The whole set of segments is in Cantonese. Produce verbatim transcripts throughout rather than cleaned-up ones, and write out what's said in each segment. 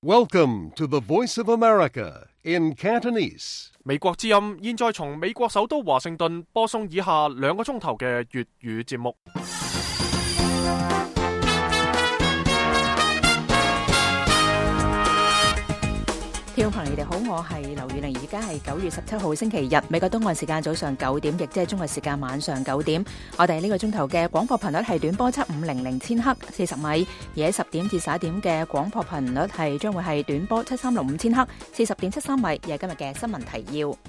Welcome to the Voice of America in Cantonese. 美國之音現在從美國首都華盛頓播送以下兩個鐘頭嘅粵語節目。 聽眾朋友，你哋好，我係劉宇玲，而家係九月十七號星期日，美國東岸時間早上九點，亦即係中國時間晚上九點。我哋呢個鐘頭嘅廣播頻率係短波七五零零千赫四十米，而喺十點至十一點嘅廣播頻率係將會係短波七三六五千赫四十點七三米。而係今日嘅新聞提要。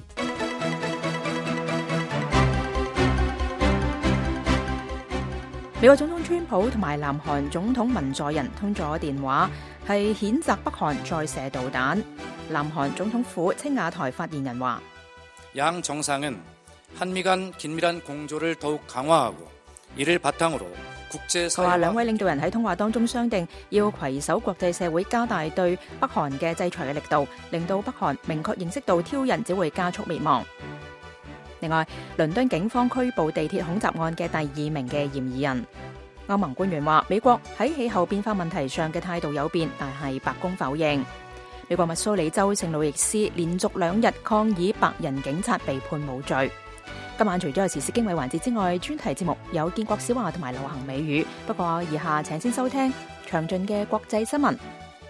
美國總統川普同埋南韓總統文在寅通咗電話，係譴責北韓再射導彈。南韓總統府青瓦台發言人話： 양 정상은 한미 간 긴밀한 공조를 더욱 강화하고 이를 바탕으로 국제 佢話兩位領導人喺通話當中商定要攜手國際社會加大對北韓嘅制裁嘅力度，令到北韓明確認識到挑釁只會加速滅亡。另外，倫敦警方拘捕地鐵恐襲案嘅第二名嘅嫌疑人。歐盟官員話，美國喺氣候變化問題上嘅態度有變，但係白宮否認。美國密蘇里州聖路易斯連續兩日抗議白人警察被判冇罪。今晚除咗有時事經緯環節之外，專題節目有建國小話同埋流行美語。不過以下請先收聽詳盡嘅國際新聞。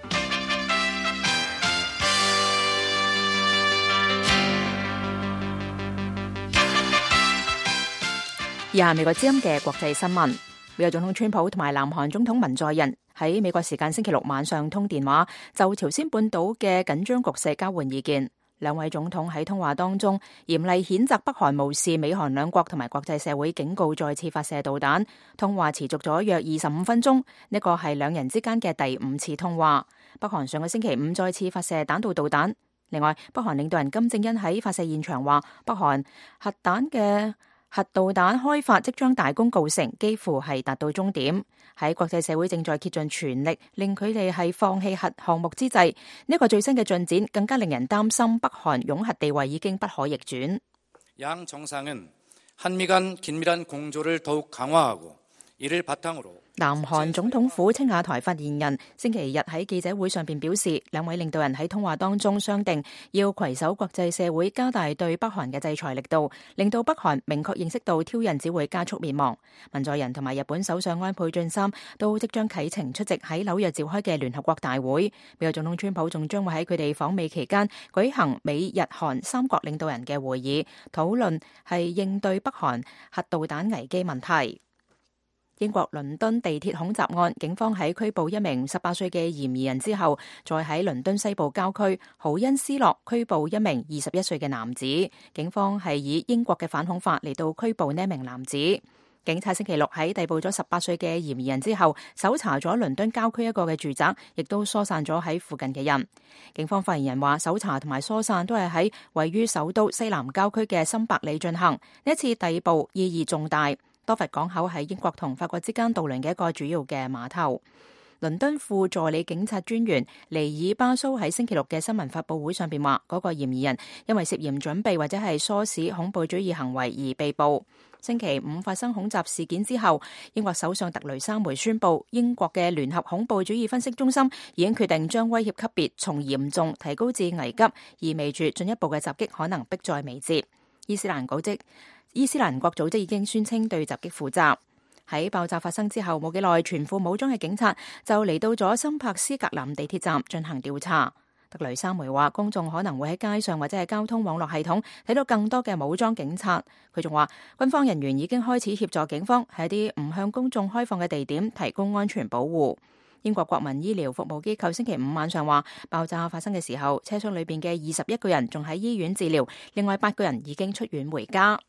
以下美國之音嘅國際新聞。美國總統川普同埋南韓總統文在寅喺美國時間星期六晚上通電話，就朝鮮半島嘅緊張局勢交換意見。兩位總統喺通話當中嚴厲譴責北韓無視美韓兩國同埋國際社會警告，再次發射導彈。通話持續咗約二十五分鐘，呢個係兩人之間嘅第五次通話。北韓上個星期五再次發射彈道導彈。另外，北韓領導人金正恩喺發射現場話，北韓核彈嘅核導彈開發即將大功告成，幾乎係達到終點。喺國際社會正在竭盡全力令佢哋係放棄核項目之際，呢個最新嘅進展更加令人擔心，北韓擁核地位已經不可逆轉。 양 정상은 한미 간 긴밀한 공조를 더욱 강화하고 이를 바탕으로 南韓總統府青瓦台發言人星期日喺記者會上邊表示，兩位領導人喺通話當中商定要攜手國際社會加大對北韓嘅制裁力度，令到北韓明確認識到挑釁只會加速滅亡。文在寅同埋日本首相安倍晉三都即將啟程出席喺紐約召開嘅聯合國大會。美國總統川普仲將會喺佢哋訪美期間舉行美日韓三國領導人嘅會議，討論係應對北韓核導彈危機問題。英國倫敦地鐵恐襲案，警方喺拘捕一名十八歲嘅嫌疑人之後，再喺倫敦西部郊區豪恩斯洛拘捕一名二十一歲嘅男子。警方係以英國嘅反恐法嚟到拘捕呢名男子。警察星期六喺逮捕咗十八歲嘅嫌疑人之後，搜查咗倫敦郊區一個嘅住宅，亦都疏散咗喺附近嘅人。警方發言人話，搜查同埋疏散都係喺位於首都西南郊區嘅森伯里進行。呢一次逮捕意義重大。多佛港口喺英國同法國之間渡輪嘅一個主要嘅碼頭。倫敦副助理警察專員尼爾巴蘇喺星期六嘅新聞發佈會上邊話，嗰個嫌疑人因為涉嫌準備或者係唆使恐怖主義行為而被捕。星期五發生恐襲事件之後，英國首相特雷莎梅宣布，英國嘅聯合恐怖主義分析中心已經決定將威脅級別從嚴重提高至危急，意味住進一步嘅襲擊可能迫在眉睫。伊斯蘭組織伊斯蘭國組織已經宣稱對襲擊負責。喺爆炸發生之後冇幾耐，全副武裝嘅警察就嚟到咗森柏斯格林地鐵站進行調查。特雷莎梅話，公眾可能會喺街上或者係交通網絡系統睇到更多嘅武裝警察。佢仲話，軍方人員已經開始協助警方喺一啲唔向公眾開放嘅地點提供安全保護。英國國民醫療服務機構星期五晚上話，爆炸發生嘅時候，車廂裏邊嘅二十一個人仲喺醫院治療，另外八個人已經出院回家。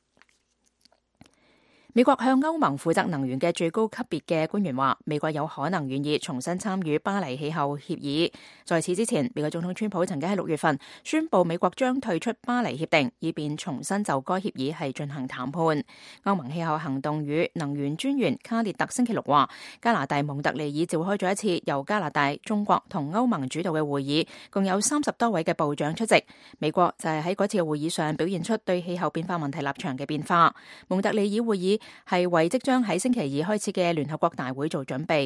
美國向歐盟負責能源嘅最高級別嘅官員話，美國有可能願意重新參與巴黎氣候協議。在此之前，美國總統川普曾經喺六月份宣布美國將退出巴黎協定，以便重新就該協議係進行談判。歐盟氣候行動與能源專員卡列特星期六話，加拿大蒙特利爾召開咗一次由加拿大、中國同歐盟主導嘅會議，共有三十多位嘅部長出席。美國就係喺嗰次嘅會議上表現出對氣候變化問題立場嘅變化。蒙特利爾會議係為即將喺星期二開始嘅聯合國大會做準備。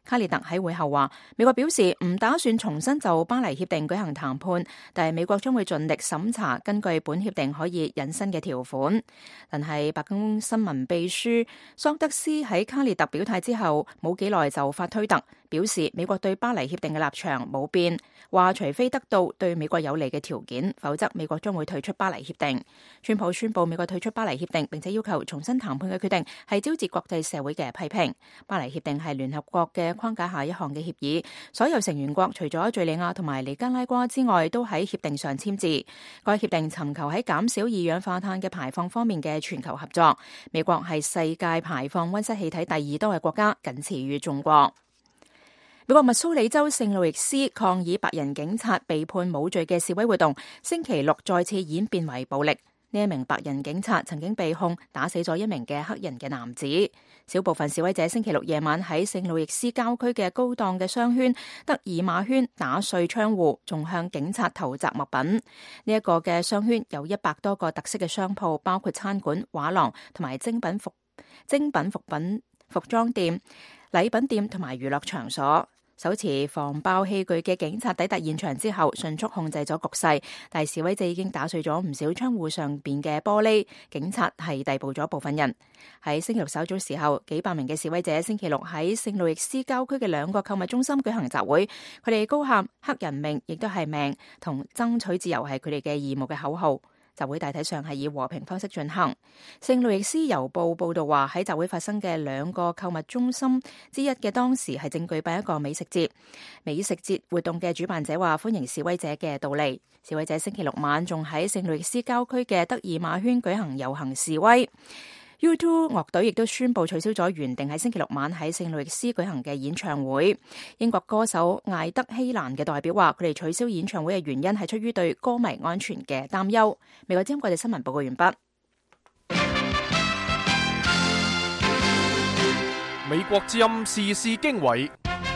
卡列特喺會後話，美國表示唔打算重新就巴黎協定舉行談判，但係美國將會盡力審查根據本協定可以引申嘅條款。但係白宮新聞秘書桑德斯喺卡列特表態之後冇幾耐就發推特，表示美國對巴黎協定嘅立場冇變，話除非得到對美國有利嘅條件，否則美國將會退出巴黎協定。川普宣布美國退出巴黎協定，並且要求重新談判嘅決定係招致國際社會嘅批評。巴黎協定係聯合國嘅框架下一項嘅協議，所有成員國除咗敘利亞同埋尼加拉瓜之外都喺協定上簽字。該協定尋求喺減少二氧化碳嘅排放方面嘅全球合作。美國係世界排放溫室氣體第二多嘅國家，僅次於中國。美國密蘇里州聖路易斯抗議白人警察被判冇罪嘅示威活動，星期六再次演變為暴力。呢一名白人警察曾經被控打死咗一名嘅黑人嘅男子。小部分示威者星期六夜晚喺聖路易斯郊區嘅高檔嘅商圈德爾馬圈打碎窗戶，仲向警察投擲物品。呢、這、一個嘅商圈有一百多個特色嘅商鋪，包括餐館、畫廊同埋精品服精品服品服裝店、禮品店同埋娛樂場所。手持防爆器具嘅警察抵達現場之後，迅速控制咗局勢，但示威者已經打碎咗唔少窗戶上邊嘅玻璃。警察係逮捕咗部分人。喺星期六稍早時候，幾百名嘅示威者星期六喺聖路易斯郊區嘅兩個購物中心舉行集會，佢哋高喊黑人命亦都係命，同爭取自由係佢哋嘅義務嘅口號。集會大體上係以和平方式進行。聖路易斯郵報報道話，喺集會發生嘅兩個購物中心之一嘅當時係正舉辦一個美食節。美食節活動嘅主辦者話歡迎示威者嘅到嚟。示威者星期六晚仲喺聖路易斯郊區嘅德爾馬圈舉行遊行示威。U 二 樂隊亦都宣布取消咗原定喺星期六晚喺聖路易斯舉行嘅演唱會。英國歌手艾德希蘭嘅代表話，佢哋取消演唱會嘅原因係出於對歌迷安全嘅擔憂。美國之音國際新聞報告完畢。 美國之音時事經緯，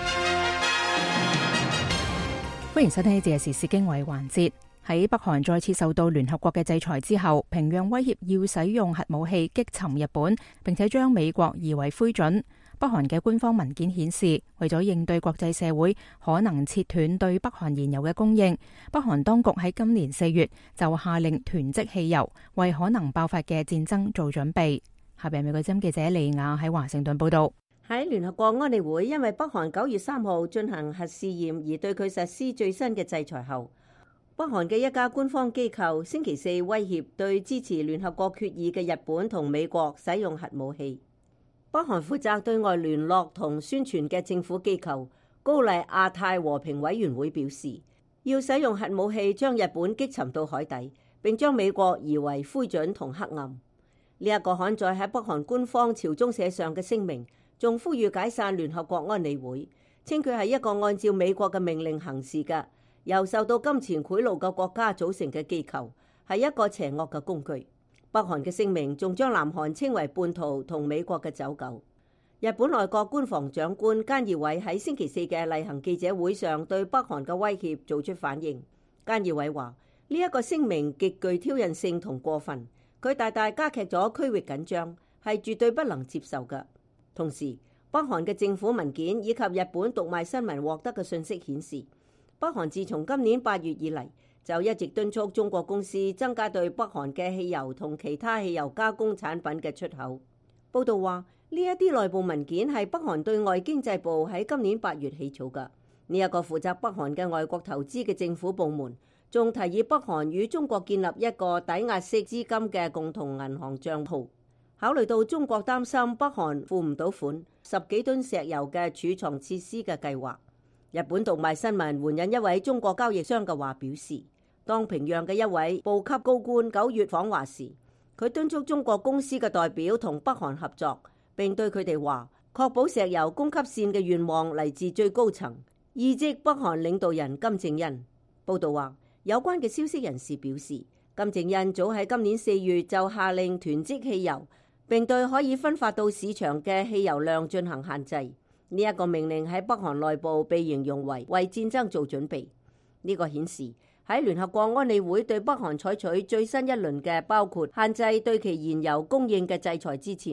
歡迎收聽呢節嘅時事經緯環節。喺北韓再次受到聯合國嘅制裁之後，平壤威脅要使用核武器擊沉日本，並且將美國夷為灰燼。北韓嘅官方文件顯示，為咗應對國際社會可能切斷對北韓燃油嘅供應，北韓當局喺今年四月就下令囤積汽油，為可能爆發嘅戰爭做準備。下邊美國之音記者利亞喺華盛頓報道。 喺聯合國安理會因為北韓九月三號進行核試驗而對佢實施最新嘅制裁後，北韓嘅一家官方機構星期四威脅對支持聯合國決議嘅日本同美國使用核武器。北韓負責對外聯絡同宣傳嘅政府機構高麗亞太和平委員會表示，要使用核武器將日本擊沉到海底，並將美國夷為灰燼同黑暗。呢、這、一個刊載喺北韓官方朝中社上嘅聲明，仲呼籲解散聯合國安理會，稱佢係一個按照美國嘅命令行事嘅由受到金錢賄賂嘅國家組成嘅機構，係一個邪惡嘅工具。北韓嘅聲明仲將南韓稱為叛徒同美國嘅走狗。日本內閣官房長官菅義偉喺星期四嘅例行記者會上對北韓嘅威脅做出反應。菅義偉話：呢一個聲明極具挑釁性同過分，佢大大加劇咗區域緊張，係絕對不能接受嘅。同時，北韓嘅政府文件以及日本讀賣新聞獲得嘅信息顯示，北韓自從今年八月以嚟，就一直敦促中國公司增加對北韓嘅汽油同其他汽油加工產品嘅出口。報道話，呢一啲內部文件係北韓對外經濟部喺今年八月起草嘅。呢一個負責北韓嘅外國投資嘅政府部門，仲提議北韓與中國建立一個抵押式資金嘅共同銀行帳號。考慮到中國擔心北韓付唔到款十幾噸石油嘅儲藏設施嘅計劃。日本讀賣新聞援引一位中國交易商嘅話表示，當平壤嘅一位部級高官九月訪華時，佢敦促中國公司嘅代表同北韓合作，並對佢哋話，確保石油供給線嘅願望嚟自最高層，意即北韓領導人金正恩。報道話，有關嘅消息人士表示，金正恩早喺今年四月就下令囤積汽油，並對可以分發到市場嘅汽油量進行限制。呢一個命令喺北韓內部被形容為為戰爭做準備。呢個顯示喺聯合國安理會對北韓採取最新一輪嘅包括限制對其燃油供應嘅制裁之前，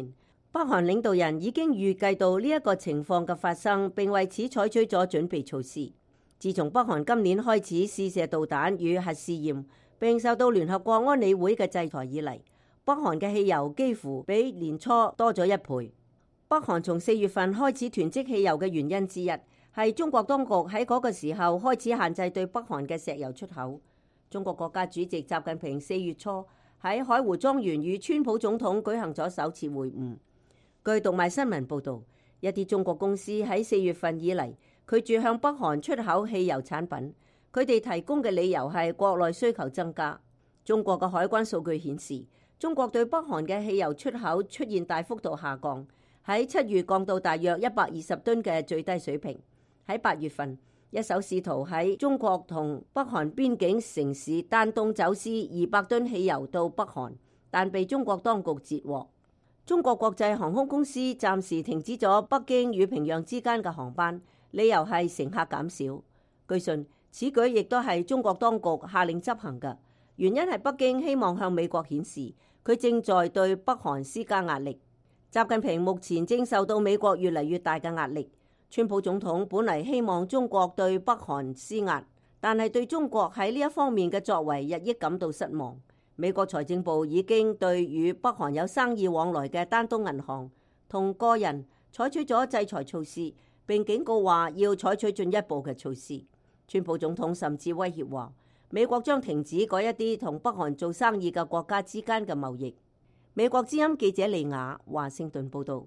北韓領導人已經預計到呢一個情況嘅發生，並為此採取咗準備措施。自從北韓今年開始試射導彈與核試驗，並受到聯合國安理會嘅制裁以嚟，北韓嘅汽油幾乎比年初多咗一倍。北韓從四月份開始囤積汽油嘅原因之一，係中國當局喺嗰個時候開始限制對北韓嘅石油出口。中國國家主席習近平四月初喺海湖莊園與川普總統舉行咗首次會晤。據讀賣新聞報導，一啲中國公司喺四月份以嚟拒絕向北韓出口汽油產品，佢哋提供嘅理由係國內需求增加。中國嘅海關數據顯示，中國對北韓嘅汽油出口出現大幅度下降，喺七月降到大約一百二十噸嘅最低水平。喺八月份，一艘試圖喺中國同北韓邊境城市丹東走私二百噸汽油到北韓，但被中國當局截獲。中國國際航空公司暫時停止咗北京與平壤之間嘅航班，理由係乘客減少。據信，此舉亦都係中國當局下令執行嘅，原因係北京希望向美國顯示佢正在對北韓施加壓力。習近平目前正受到美國越嚟越大嘅壓力。川普總統本嚟希望中國對北韓施壓，但係對中國喺呢一方面嘅作為日益感到失望。美國財政部已經對與北韓有生意往來嘅丹東銀行同個人採取咗制裁措施，並警告話要採取進一步嘅措施。川普總統甚至威脅話，美國將停止嗰一啲同北韓做生意嘅國家之間嘅貿易。美國之音記者利雅華盛頓報道。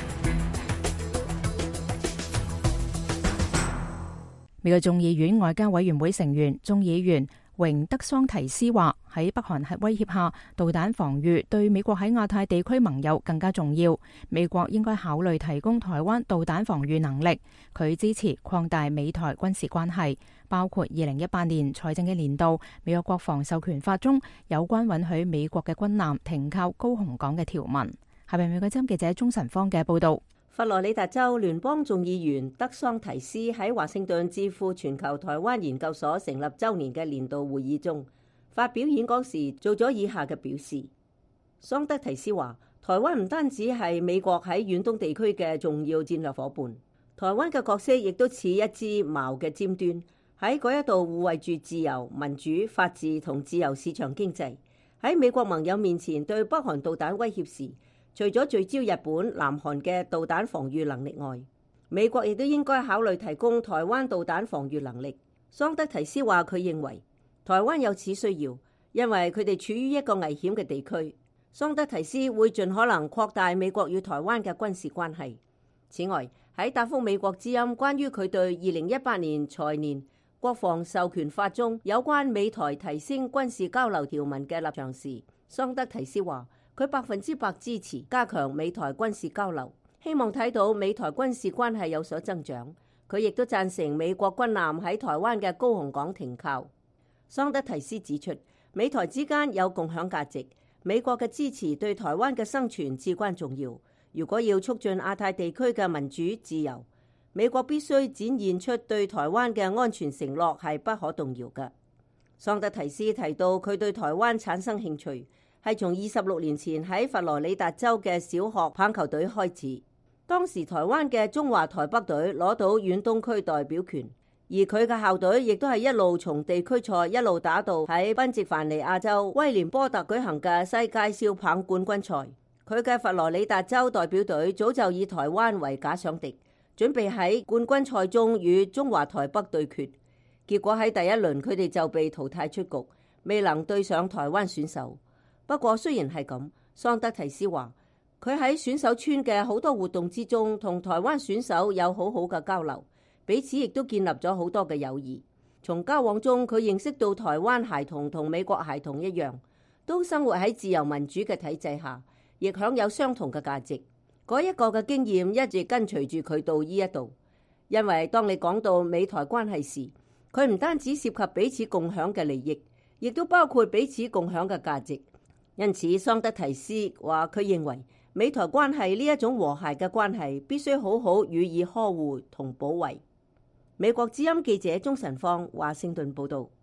美國眾議院外交委員會成員眾議員榮德桑提斯話，喺北韓核威脅下，導彈防禦對美國喺亞太地區盟友更加重要。美國應該考慮提供台灣導彈防禦能力。佢支持擴大美台軍事關係，包括二零一八年財政嘅年度美國國防授權法中有關允許美國嘅軍艦停靠高雄港嘅條文。下邊美國之音記者鍾晨芳嘅報道。 佛羅里達州聯邦眾議員德桑提斯喺華盛頓智庫全球台灣研究所成立週年嘅年度會議中發表演講時，做咗以下嘅表示。桑德提斯話，台灣唔單止係美國喺遠東地區嘅重要戰略夥伴，台灣嘅角色亦都似一支矛嘅尖端，喺嗰一度護衛住自由、民主、法治同自由市場經濟。喺美國盟友面前對北韓導彈威脅時，除咗聚焦日本、南韓嘅導彈防禦能力外，美國亦都應該考慮提供台灣導彈防禦能力。桑德提斯話，佢認為台灣有此需要，因為佢哋處於一個危險嘅地區。桑德提斯會盡可能擴大美國與台灣嘅軍事關係。此外，喺答覆美國之音關於佢對二零一八年財年國防授權法中有關美台提升軍事交流條文嘅立場時，桑德提斯話，佢百分之百支持加強美台軍事交流，希望睇到美台軍事關係有所增長。佢亦都贊成美國軍艦喺台灣嘅高雄港停靠。桑德提斯指出，美台之間有共享價值，美國嘅支持對台灣嘅生存至關重要。如果要促進亞太地區嘅民主自由，美國必須展現出對台灣嘅安全承諾係不可動搖嘅。桑德提斯提到，佢對台灣產生興趣係從二十六年前喺佛羅里達州嘅小學棒球隊開始。當時台灣嘅中華台北隊攞到遠東區代表權，而佢嘅校隊亦都係一路從地區賽一路打到喺賓夕凡尼亞州威廉波特舉行嘅世界少棒冠軍賽。佢嘅佛羅里達州代表隊早就以台灣為假想敵，準備喺冠軍賽中與中華台北對決。結果喺第一輪佢哋就被淘汰出局，未能對上台灣選手。不過雖然係咁，桑德提斯話佢喺選手村嘅好多活動之中，同台灣選手有好好嘅交流，彼此亦都建立咗好多嘅友誼。從交往中，佢認識到台灣孩童同美國孩童一樣，都生活喺自由民主嘅體制下，亦享有相同嘅價值。嗰一個嘅經驗一直跟隨住佢到呢一度。因為當你講到美台關係時，佢唔單止涉及彼此共享嘅利益，亦都包括彼此共享嘅價值。因此，桑德提斯話佢認為美台關係呢一種和諧嘅關係必須好好予以呵護同保衛。美國之音記者鍾晨芳華盛頓報道。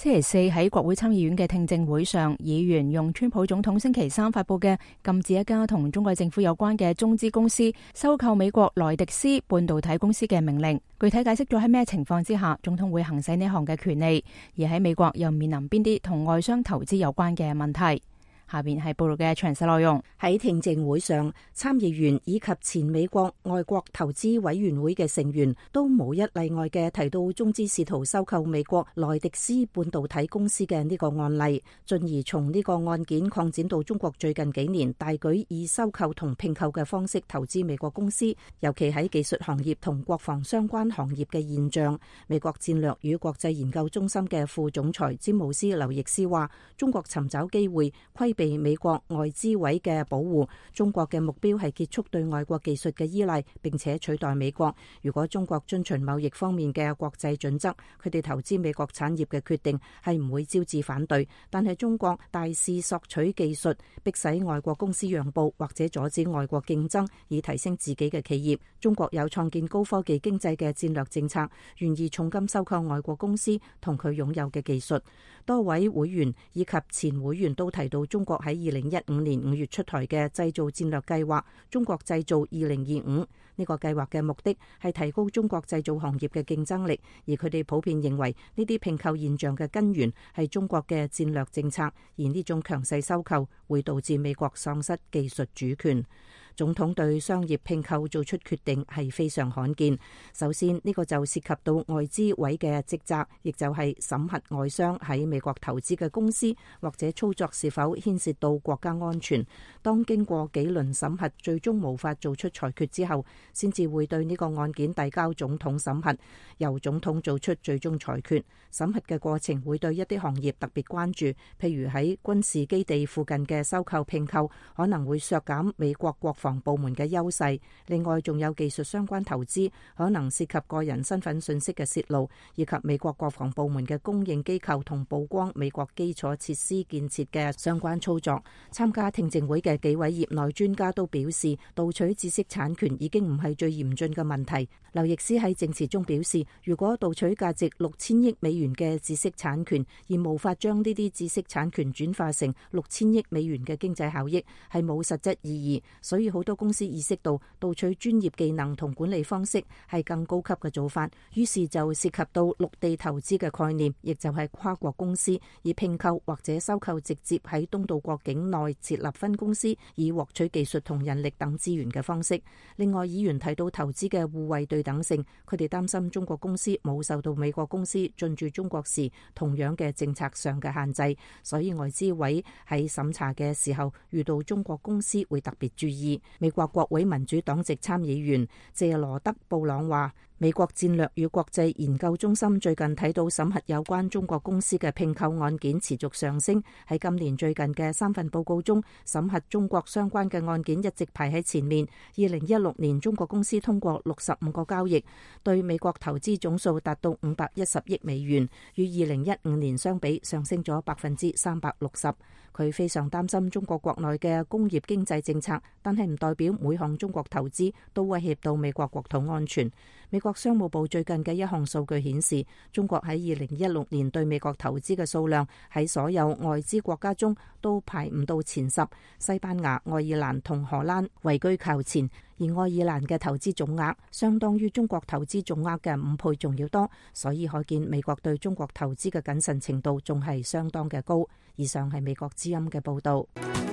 星期四喺國會參議院嘅聽證會上，議員用川普總統星期三發佈嘅禁止一家同中國政府有關嘅中資公司收購美國萊迪斯半導體公司嘅命令，具體解釋咗喺咩情況之下總統會行使呢項嘅權利，而喺美國又面臨邊啲同外商投資有關嘅問題。下邊係報道嘅詳細內容。 喺聽證會上，參議員以及前美國外國投資委員會嘅成員都無一例外嘅提到中資試圖收購美國萊迪斯半導體公司嘅呢個案例，進而從呢個案件擴展到中國最近幾年大舉以收購同併購嘅方式投資美國公司，尤其喺技術行業同國防相關行業嘅現象。美國戰略與國際研究中心嘅副總裁詹姆斯劉易斯話，中國尋找機會規避被美國外資委嘅保護，中國嘅目標係結束對外國技術嘅依賴，並且取代美國。如果中國遵循貿易方面嘅國際準則，佢哋投資美國產業嘅決定係唔會招致反對。但係中國大肆索取技術，迫使外國公司讓步或者阻止外國競爭，以提升自己嘅企業。中國有創建高科技經濟嘅戰略政策，願意重金收購外國公司同佢擁有嘅技術。多位會員以及前會員都提到中國喺二零一五年五月出台嘅製造戰略計劃中國製造二零二五，呢個計劃嘅目的係提高中國製造行業嘅競爭力，而佢哋普遍認為呢啲併購現象嘅根源係中國嘅戰略政策，而呢種強勢收購會導致美國喪失技術主權。總統對商業併購做出決定係非常罕見。首先，呢個就涉及到外資委嘅職責，亦就係審核外商喺美國投資嘅公司或者操作是否牽涉到國家安全。當經過幾輪審核，最終無法做出裁決之後，先至會對呢個案件遞交總統審核，由總統做出最終裁決。審核嘅過程會對一啲行業特別關注，譬如喺軍事基地附近嘅收購併購可能會削減美國國防部門嘅優勢，另外仲有技術相關投資可能涉及個人身份信息嘅洩露，以及美國國防部門嘅供應機構同曝光美國基礎設施建設嘅相關操作。參加聽證會嘅幾位業內專家都表示，盜取知識產權已經唔係最嚴峻嘅問題。劉易斯喺證詞中表示，如果盜取價值六千億美元嘅知識產權，而無法將呢啲知識產權轉化成六千億美元嘅經濟效益，係冇實質意義。所以好多公司意識到盜取專業技能同管理方式係更高級嘅做法，於是就涉及到陸地投資嘅概念，亦就係跨國公司以併購或者收購直接喺東道國境內設立分公司，以獲取技術同人力等資源嘅方式。另外，議員提到投資嘅互惠對等性，佢哋擔心中國公司冇受到美國公司進駐中國時同樣嘅政策上嘅限制，所以外資委喺審查嘅時候遇到中國公司會特別注意。美國國會民主黨籍參議員謝羅德布朗話，美國戰略與國際研究中心最近睇到審核有關中國公司嘅併購案件持續上升，喺今年最近嘅三份報告中，審核中國相關嘅案件一直排喺前面。二零一六年中國公司通過六十五個交易，對美國投資總數達到五百一十億美元，與二零一五年相比上升咗百分之三百六十。佢非常擔心中國國內嘅工業經濟政策，但係唔代表每項中國投資都威脅到美國國土安全。美國商務部最近嘅一項數據顯示，中國喺二零一六年對美國投資嘅數量喺所有外資國家中都排唔到前十，西班牙、愛爾蘭同荷蘭位居靠前，而愛爾蘭嘅投資總額相當於中國投資總額嘅五倍仲要多，所以可見美國對中國投資嘅謹慎程度仲係相當嘅高。以上係美國之音嘅報道。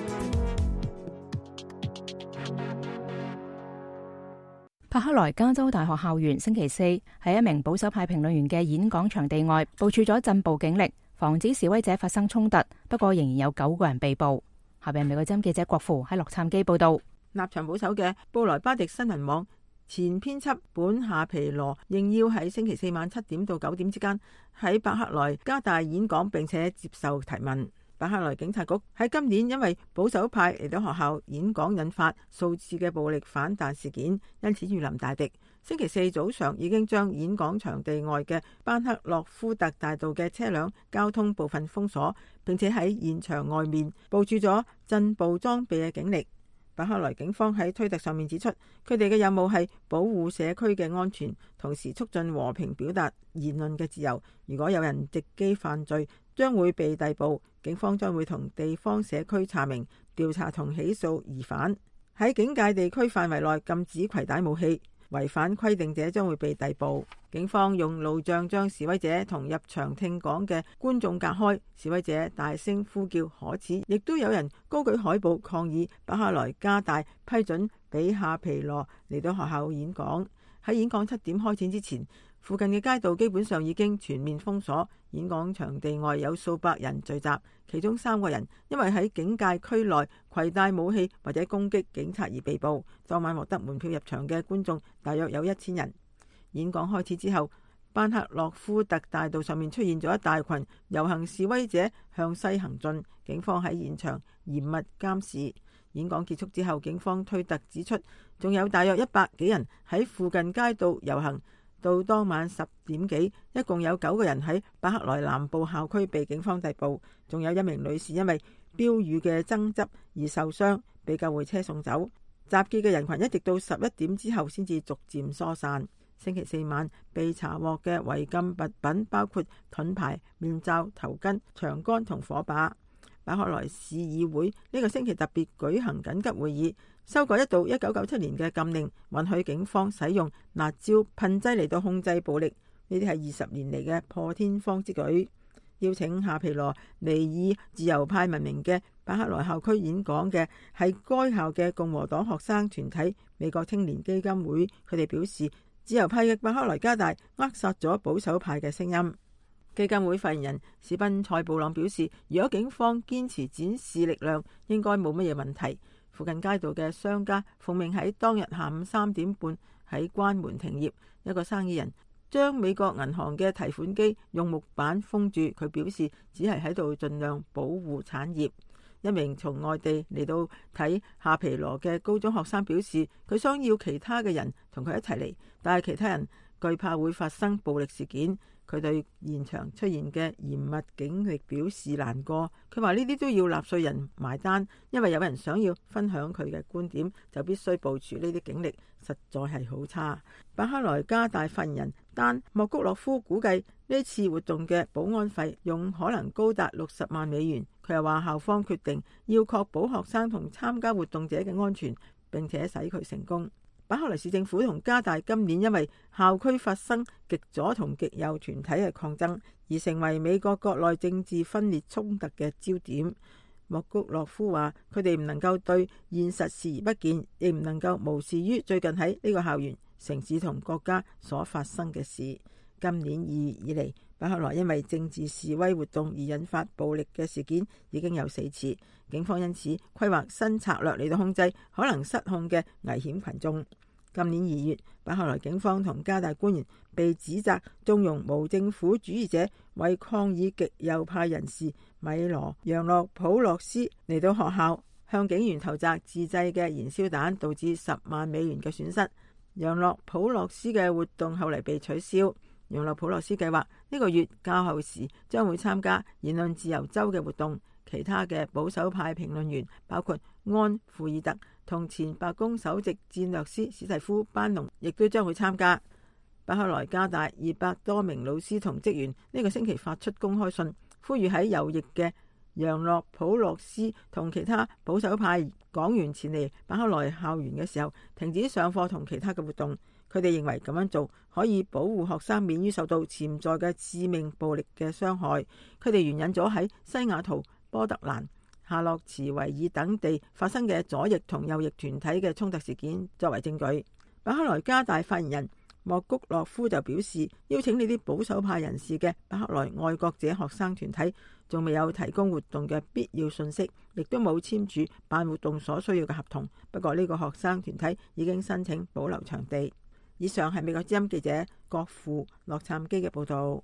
柏克萊加州大學校園星期四喺一名保守派評論員嘅演講場地外部署咗鎮暴警力，防止示威者發生衝突。不過仍然有九個人被捕。下邊美國之音記者郭富喺洛杉磯報道。 立場保守嘅布萊巴迪新聞網前編輯本夏皮羅應邀喺星期四晚七點到九點之間喺柏克萊加大演講，並且接受提問。柏克萊警察局喺今年因為保守派嚟到學校演講引發數次嘅暴力反彈事件，因此如臨大敵。星期四早上已經將演講場地外嘅班克洛夫特大道嘅車輛交通部分封鎖，並且喺現場外面部署咗鎮暴裝備嘅警力。柏克萊警方喺推特上面指出，佢哋嘅任務係保護社區嘅安全，同時促進和平表達言論嘅自由。如果有人藉機犯罪， 將會被逮捕，警方將會同地方社區查明、調查同起訴疑犯。喺警戒地區範圍內禁止攜帶武器，違反規定者將會被逮捕。警方用路障將示威者同入場聽講嘅觀眾隔開，示威者大聲呼叫可恥，亦都有人高舉海報抗議巴克萊加大批准俾夏皮羅嚟到學校演講。喺演講七點開展之前，附近嘅街道基本上已經全面封鎖，演講場地外有數百人聚集，其中三個人因為喺警戒區內攜帶武器或者攻擊警察而被捕。當晚獲得門票入場嘅觀眾大約有一千人。演講開始之後，班克洛夫特大道上面出現咗一大群遊行示威者向西行進，警方喺現場嚴密監視。演講結束之後，警方推特指出，仲有大約一百幾人喺附近街道遊行。到當晚十點幾，一共有九個人喺巴克萊南部校區被警方逮捕，仲有一名女士因為標語嘅爭執而受傷，被救護車送走。集結嘅人群一直到十一點之後先至逐漸疏散。星期四晚被查獲嘅違禁物品包括盾牌、面罩、頭巾、長桿同火把。巴克萊市議會呢個星期特別舉行緊急會議，修改一道一九九七年嘅禁令，允許警方使用辣椒噴劑嚟到控制暴力。呢啲係二十年嚟嘅破天荒之舉。邀請夏皮羅尼以自由派聞名嘅巴克萊校區演講嘅係該校嘅共和黨學生團體美國青年基金會，佢哋表示，自由派嘅巴克萊加大扼殺咗保守派嘅聲音。基金會發言人史賓塞布朗表示，如果警方堅持展示力量，應該冇乜嘢問題。附近街道嘅商家奉命喺當日下午三點半喺關門停業。一個生意人將美國銀行嘅提款機用木板封住，佢表示只係喺度盡量保護產業。一名從外地嚟到睇夏皮羅嘅高中學生表示，佢想要其他嘅人同佢一齊嚟，但係其他人懼怕會發生暴力事件。佢對現場出現嘅嚴密警力表示難過。佢話呢啲都要納稅人埋單，因為有人想要分享佢嘅觀點，就必須部署呢啲警力，實在係好差。巴克萊加大發言人丹莫谷洛夫估計呢次活動嘅保安費用可能高達六十萬美元。佢又話校方決定要確保學生同參加活動者嘅安全，並且使佢成功。巴克萊市政府同加大今年因為校區發生極左同極右團體嘅抗爭，而成為美國國內政治分裂衝突嘅焦點。莫谷洛夫話：佢哋唔能夠對現實視而不見，亦唔能夠無視於最近喺呢個校園、城市同國家所發生嘅事。今年二月以嚟，巴克萊因為政治示威活動而引發暴力嘅事件已經有四次，警方因此規劃新策略嚟到控制可能失控嘅危險群眾。今年二月，巴克萊警方同加大官員被指責縱容無政府主義者為抗議極右派人士米羅楊洛普洛斯嚟到學校，向警員投擲自製嘅燃燒彈，導致十萬美元嘅損失。楊洛普洛斯嘅活動後嚟被取消。楊洛普洛斯計劃呢個月較後時將會參加言論自由週嘅活動。其他嘅保守派評論員包括安富爾特同前白宮首席戰略師史蒂夫班農，亦都將會參加。巴克萊加大二百多名老師同職員呢個星期發出公開信，呼籲喺右翼嘅楊洛普洛斯同其他保守派講員前嚟巴克萊校園嘅時候，停止上課同其他嘅活動。佢哋認為咁樣做可以保護學生免於受到潛在嘅致命暴力嘅傷害。佢哋援引咗喺西雅圖、波特蘭、夏洛茨維爾等地發生嘅左翼同右翼團體嘅衝突事件作為證據。巴克萊加大發言人莫谷洛夫就表示，邀請呢啲保守派人士嘅巴克萊愛國者學生團體仲未有提供活動嘅必要信息，亦都冇簽署辦活動所需要嘅合同。不過呢個學生團體已經申請保留場地。以上係美國之音記者郭富洛杉磯嘅報道。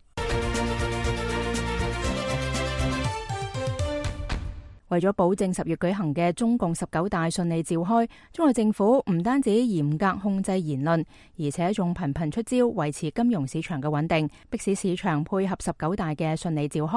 為咗保證十月舉行嘅中共十九大順利召開，中國政府唔單止嚴格控制言論，而且仲頻頻出招維持金融市場嘅穩定，迫使市場配合十九大嘅順利召開。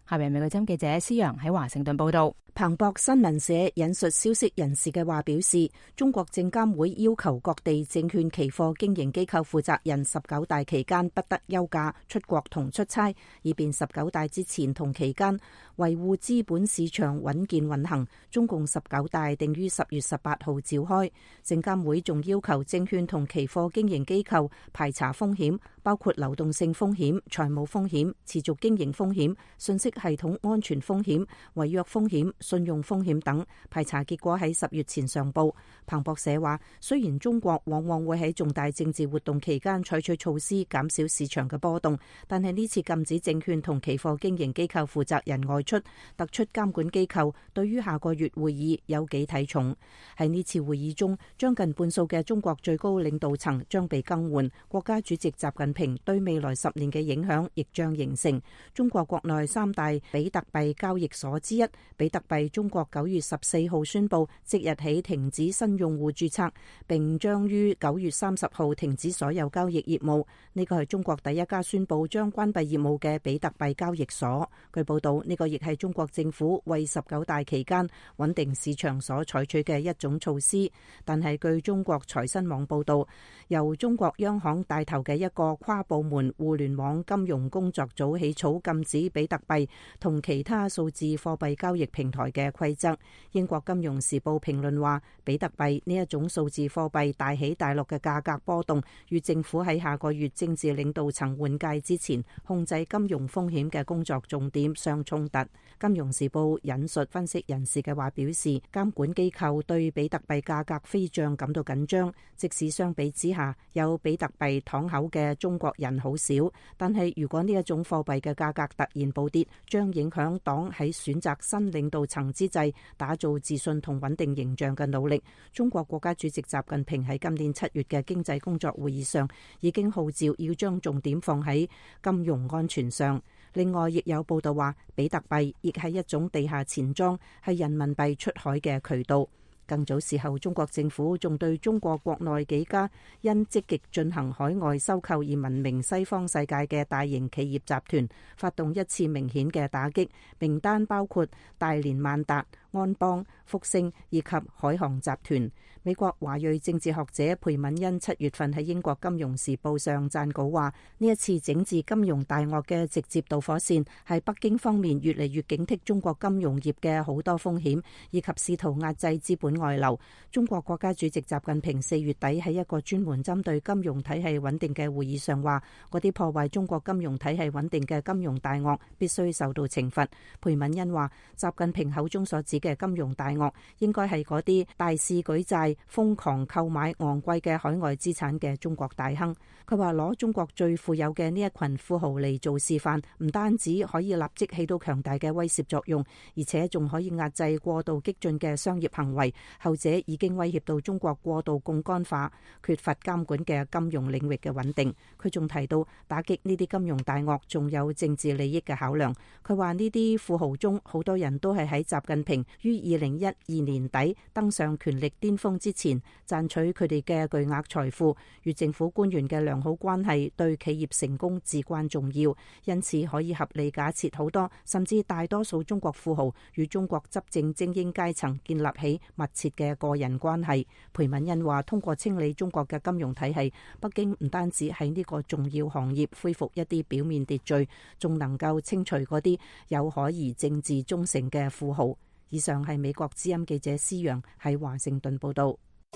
下面美國之音記者施陽喺華盛頓報道。 彭博新聞社引述消息人士嘅話表示，中國證監會要求各地證券期貨經營機構負責人十九大期間不得休假、出國同出差，以便十九大之前同期間維護資本市場穩健運行。中共十九大定於十月十八號召開。證監會仲要求證券同期貨經營機構排查風險，包括流動性風險、財務風險、持續經營風險、信息系統安全風險、違約風險、信用風險等。排查結果喺十月前上報。彭博社話，雖然中國往往會喺重大政治活動期間採取措施減少市場嘅波動，但係呢次禁止證券同期貨經營機構負責人外出，突出監管機構對於下個月會議有幾體重。喺呢次會議中，將近半數嘅中國最高領導層將被更換，國家主席習近平對未來十年嘅影響亦將形成。中國國內三大比特幣交易所之一比特幣中國九月十四號宣布即日起停止新用戶註冊，並將於九月三十號停止所有交易業務。呢個係中國第一家宣布將關閉業務嘅比特幣交易所。據報道，呢個亦係中國政府為十九大期間穩定市場所採取嘅一種措施。但係據中國財新網報道，由中國央行帶頭嘅一個跨部門互聯網金融工作組起草禁止比特幣同其他數字貨幣交易平台嘅規則。英國金融時報評論話，比特幣呢一種數字貨幣大起大落嘅價格波動，與政府喺下個月政治領導層換屆之前控制金融風險嘅工作重點相衝突。金融時報引述分析人士嘅話表示，監管機構對比特幣價格飛漲感到緊張，即使相比之下有比特幣敞口嘅中國人好少，但係如果呢一種貨幣嘅價格突然暴跌，將影響黨喺選擇新領導層之際打造自信同穩定形象嘅努力。中國國家主席習近平喺今年七月嘅經濟工作會議上已經號召要將重點放喺金融安全上。另外，亦有報道話，比特幣亦係一種地下錢莊，係人民幣出海嘅渠道。更早時候，中國政府仲對中國國內幾家因積極進行海外收購而聞名西方世界嘅大型企業集團發動一次明顯嘅打擊，名單包括大連萬達、安邦、福星以及海航集團。美國華裔政治學者裴敏恩七月份喺英國金融時報上撰稿話，呢一次整治金融大鱷嘅直接導火線係北京方面越嚟越警惕中國金融業嘅好多風險，以及試圖壓制資本外流。中國國家主席習近平四月底喺一個專門針對金融體系穩定嘅會議上話，嗰啲破壞中國金融體系穩定嘅金融大鱷必須受到懲罰。裴敏恩話，習近平口中所指嘅金融大鱷應該係嗰啲大肆舉債、瘋狂購買昂貴嘅海外資產嘅中國大亨。佢話攞中國最富有嘅呢一群富豪嚟做示範，唔單止可以立即起到強大嘅威懾作用，而且仲可以壓制過度激進嘅商業行為。後者已經威脅到中國過度槓桿化、缺乏監管嘅金融領域嘅穩定。佢仲提到打擊呢啲金融大鱷仲有政治利益嘅考量。佢話呢啲富豪中好多人都係喺習近平於二零一二年底登上權力巔峰之前賺取佢哋嘅巨額財富，與政府官員嘅良好關係對企業成功至關重要。因此可以合理假設好多甚至大多數中國富豪與中國執政精英階層建立起密切嘅個人關係。裴敏恩話，通過清理中國嘅金融體系，北京唔單止喺呢個重要行業恢復一啲表面秩序，仲能夠清除嗰啲有可疑政治忠誠嘅富豪。以上係美國之音記者施陽喺華盛頓報道。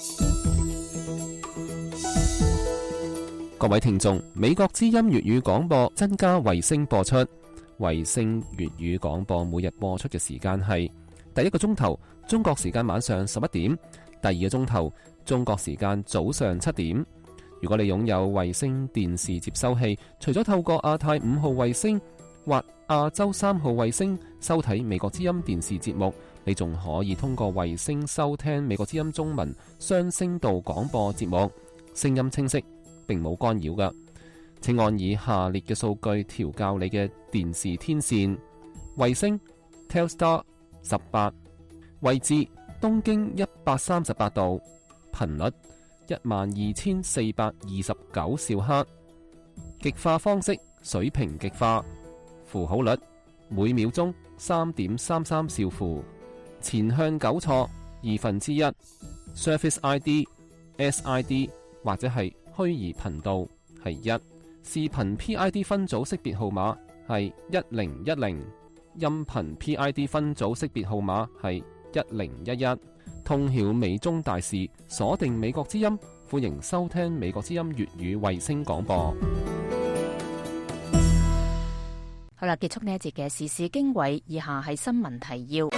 各位聽眾，美國之音粵語廣播增加衛星播出。衛星粵語廣播每日播出嘅時間係第一個鐘頭中國時間晚上十一點，第二個鐘頭中國時間早上七點。如果你擁有衛星電視接收器，除咗透過亞太五號衛星或亞洲三號衛星收睇美國之音電視節目，你仲可以通過衛星收聽美國之音中文雙聲道廣播節目，聲音清晰，並冇干擾㗎。請按以下列嘅數據調校你嘅電視天線：衛星 Telstar 十八，位置東經一百三十八度，頻率一萬二千四百二十九兆赫，極化方式水平極化，符號率每秒鐘三點三三兆符。前向糾錯二分之一。Surface I D、S I D 或者係虛擬頻道係一。視頻 P I D 分組識別號碼係一零一零。音頻 P I D 分組識別號碼係一零一一。通曉美中大事，鎖定美國之音，歡迎收聽美國之音粵語衛星廣播。 好啦，結束呢一節嘅時事經緯，以下係新聞提要。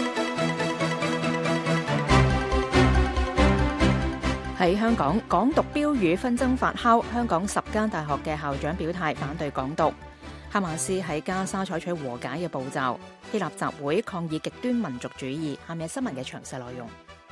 喺香港，港獨標語紛爭發酵，香港十間大學嘅校長表態反對港獨。哈馬斯喺加沙採取和解嘅步驟。希臘集會抗議極端民族主義。下面係新聞嘅詳細內容。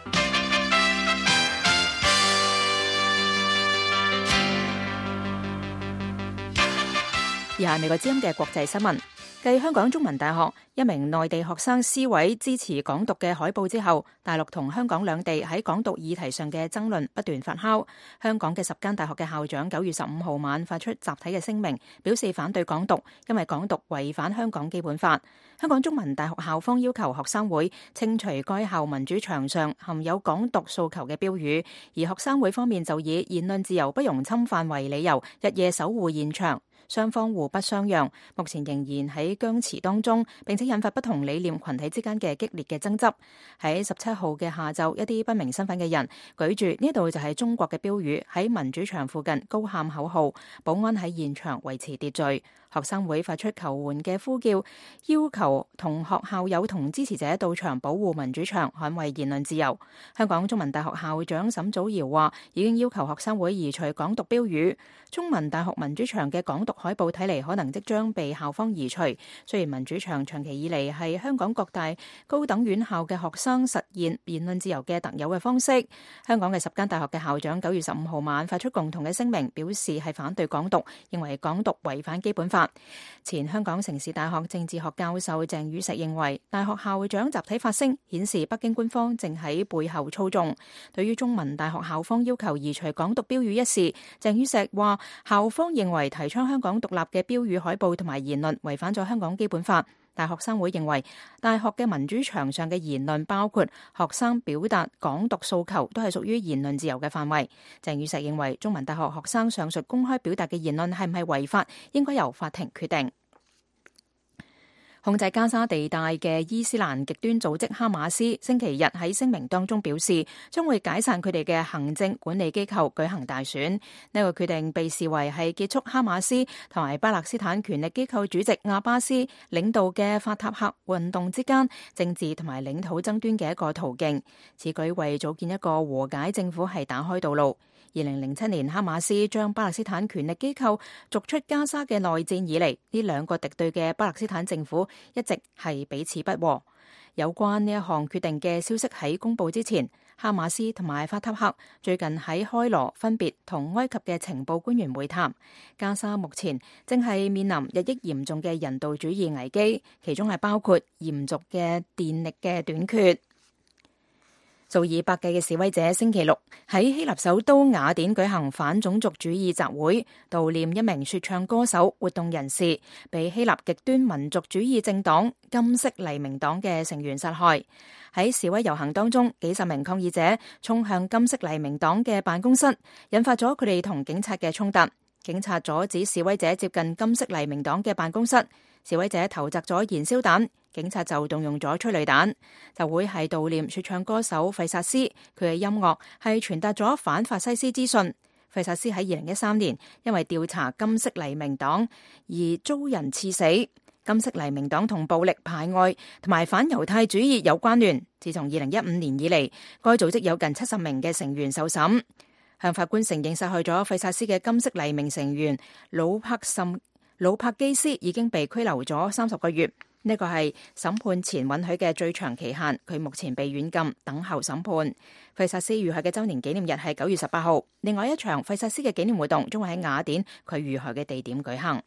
以下係美國之音嘅國際新聞。繼香港中文大學一名內地學生撕毀支持港獨嘅海報之後，大陸同香港兩地喺港獨議題上嘅爭論不斷發酵。香港嘅十間大學嘅校長九月十五號晚發出集體嘅聲明，表示反對港獨，因為港獨違反香港基本法。香港中文大學校方要求學生會清除該校民主牆上含有港獨訴求嘅標語，而學生會方面就以言論自由不容侵犯為理由，日夜守護現場。雙方互不相讓，目前仍然喺僵持當中，並且引發不同理念群體之間嘅激烈嘅爭執。喺十七號嘅下晝，一啲不明身份嘅人舉住呢度就係中國嘅標語，喺民主牆附近高喊口號，保安喺現場維持秩序。學生會發出求援嘅呼叫，要求同學校友同支持者到場保護民主牆，捍衛言論自由。香港中文大學校長沈祖堯話，已經要求學生會移除港獨標語。中文大學民主牆嘅港獨海報睇嚟可能即將被校方移除。雖然民主牆長期以嚟係香港各大高等院校嘅學生實現言論自由嘅特有嘅方式，香港嘅十間大學嘅校長九月十五號晚發出共同嘅聲明，表示係反對港獨，認為港獨違反基本法。前香港城市大學政治學教授鄭宇碩認為，大學校長集體發聲顯示北京官方正喺背後操縱。對於中文大學校方要求移除港獨標語一事，鄭宇碩話校方認為提倡香港獨立嘅標語海報同埋言論違反咗香港基本法。大學生會認為大學嘅民主牆上嘅言論，包括學生表達港獨訴求，都係屬於言論自由嘅範圍。鄭宇碩認為中文大學學生上述公開表達嘅言論係唔係違法，應該由法庭決定。控制加沙地帶嘅伊斯蘭極端組織哈馬斯星期日喺聲明當中表示，將會解散佢哋嘅行政管理機構，舉行大選。呢個決定被視為係結束哈馬斯同埋巴勒斯坦權力機構主席阿巴斯領導嘅法塔赫運動之間政治同埋領土爭端嘅一個途徑。此舉為組建一個和解政府係打開道路。二零零七年，哈馬斯將巴勒斯坦權力機構逐出加沙嘅內戰以嚟，呢兩個敵對嘅巴勒斯坦政府一直係彼此不和。有關呢一項決定嘅消息喺公佈之前，哈馬斯同埋法塔赫最近喺開羅分別同埃及嘅情報官員會談。加沙目前正係面臨日益嚴重嘅人道主義危機，其中係包括嚴重嘅電力嘅短缺。數以百計嘅示威者星期六喺希臘首都雅典舉行反種族主義集會，悼念一名說唱歌手、活動人士被希臘極端民族主義政黨金色黎明黨嘅成員殺害。喺示威遊行當中，幾十名抗議者衝向金色黎明黨嘅辦公室，引發咗佢哋同警察嘅衝突。警察阻止示威者接近金色黎明黨嘅辦公室，示威者投擲咗燃燒彈，警察就動用咗催淚彈。集會係悼念說唱歌手費薩斯，佢嘅音樂係傳達咗反法西斯資訊。費薩斯喺二零一三年因為調查金色黎明黨而遭人刺死。金色黎明黨同暴力排外同埋反猶太主義有關聯。自從二零一五年以嚟，該組織有近七十名嘅成員受審。向法官承認殺害咗費薩斯嘅金色黎明成員魯柏什魯柏基斯已經被拘留咗三十個月，呢個係審判前允許嘅最長期限。佢目前被軟禁等候審判。費薩斯遇害嘅周年紀念日係九月十八號。另外一場費薩斯嘅紀念活動將會喺雅典佢遇害嘅地點舉行。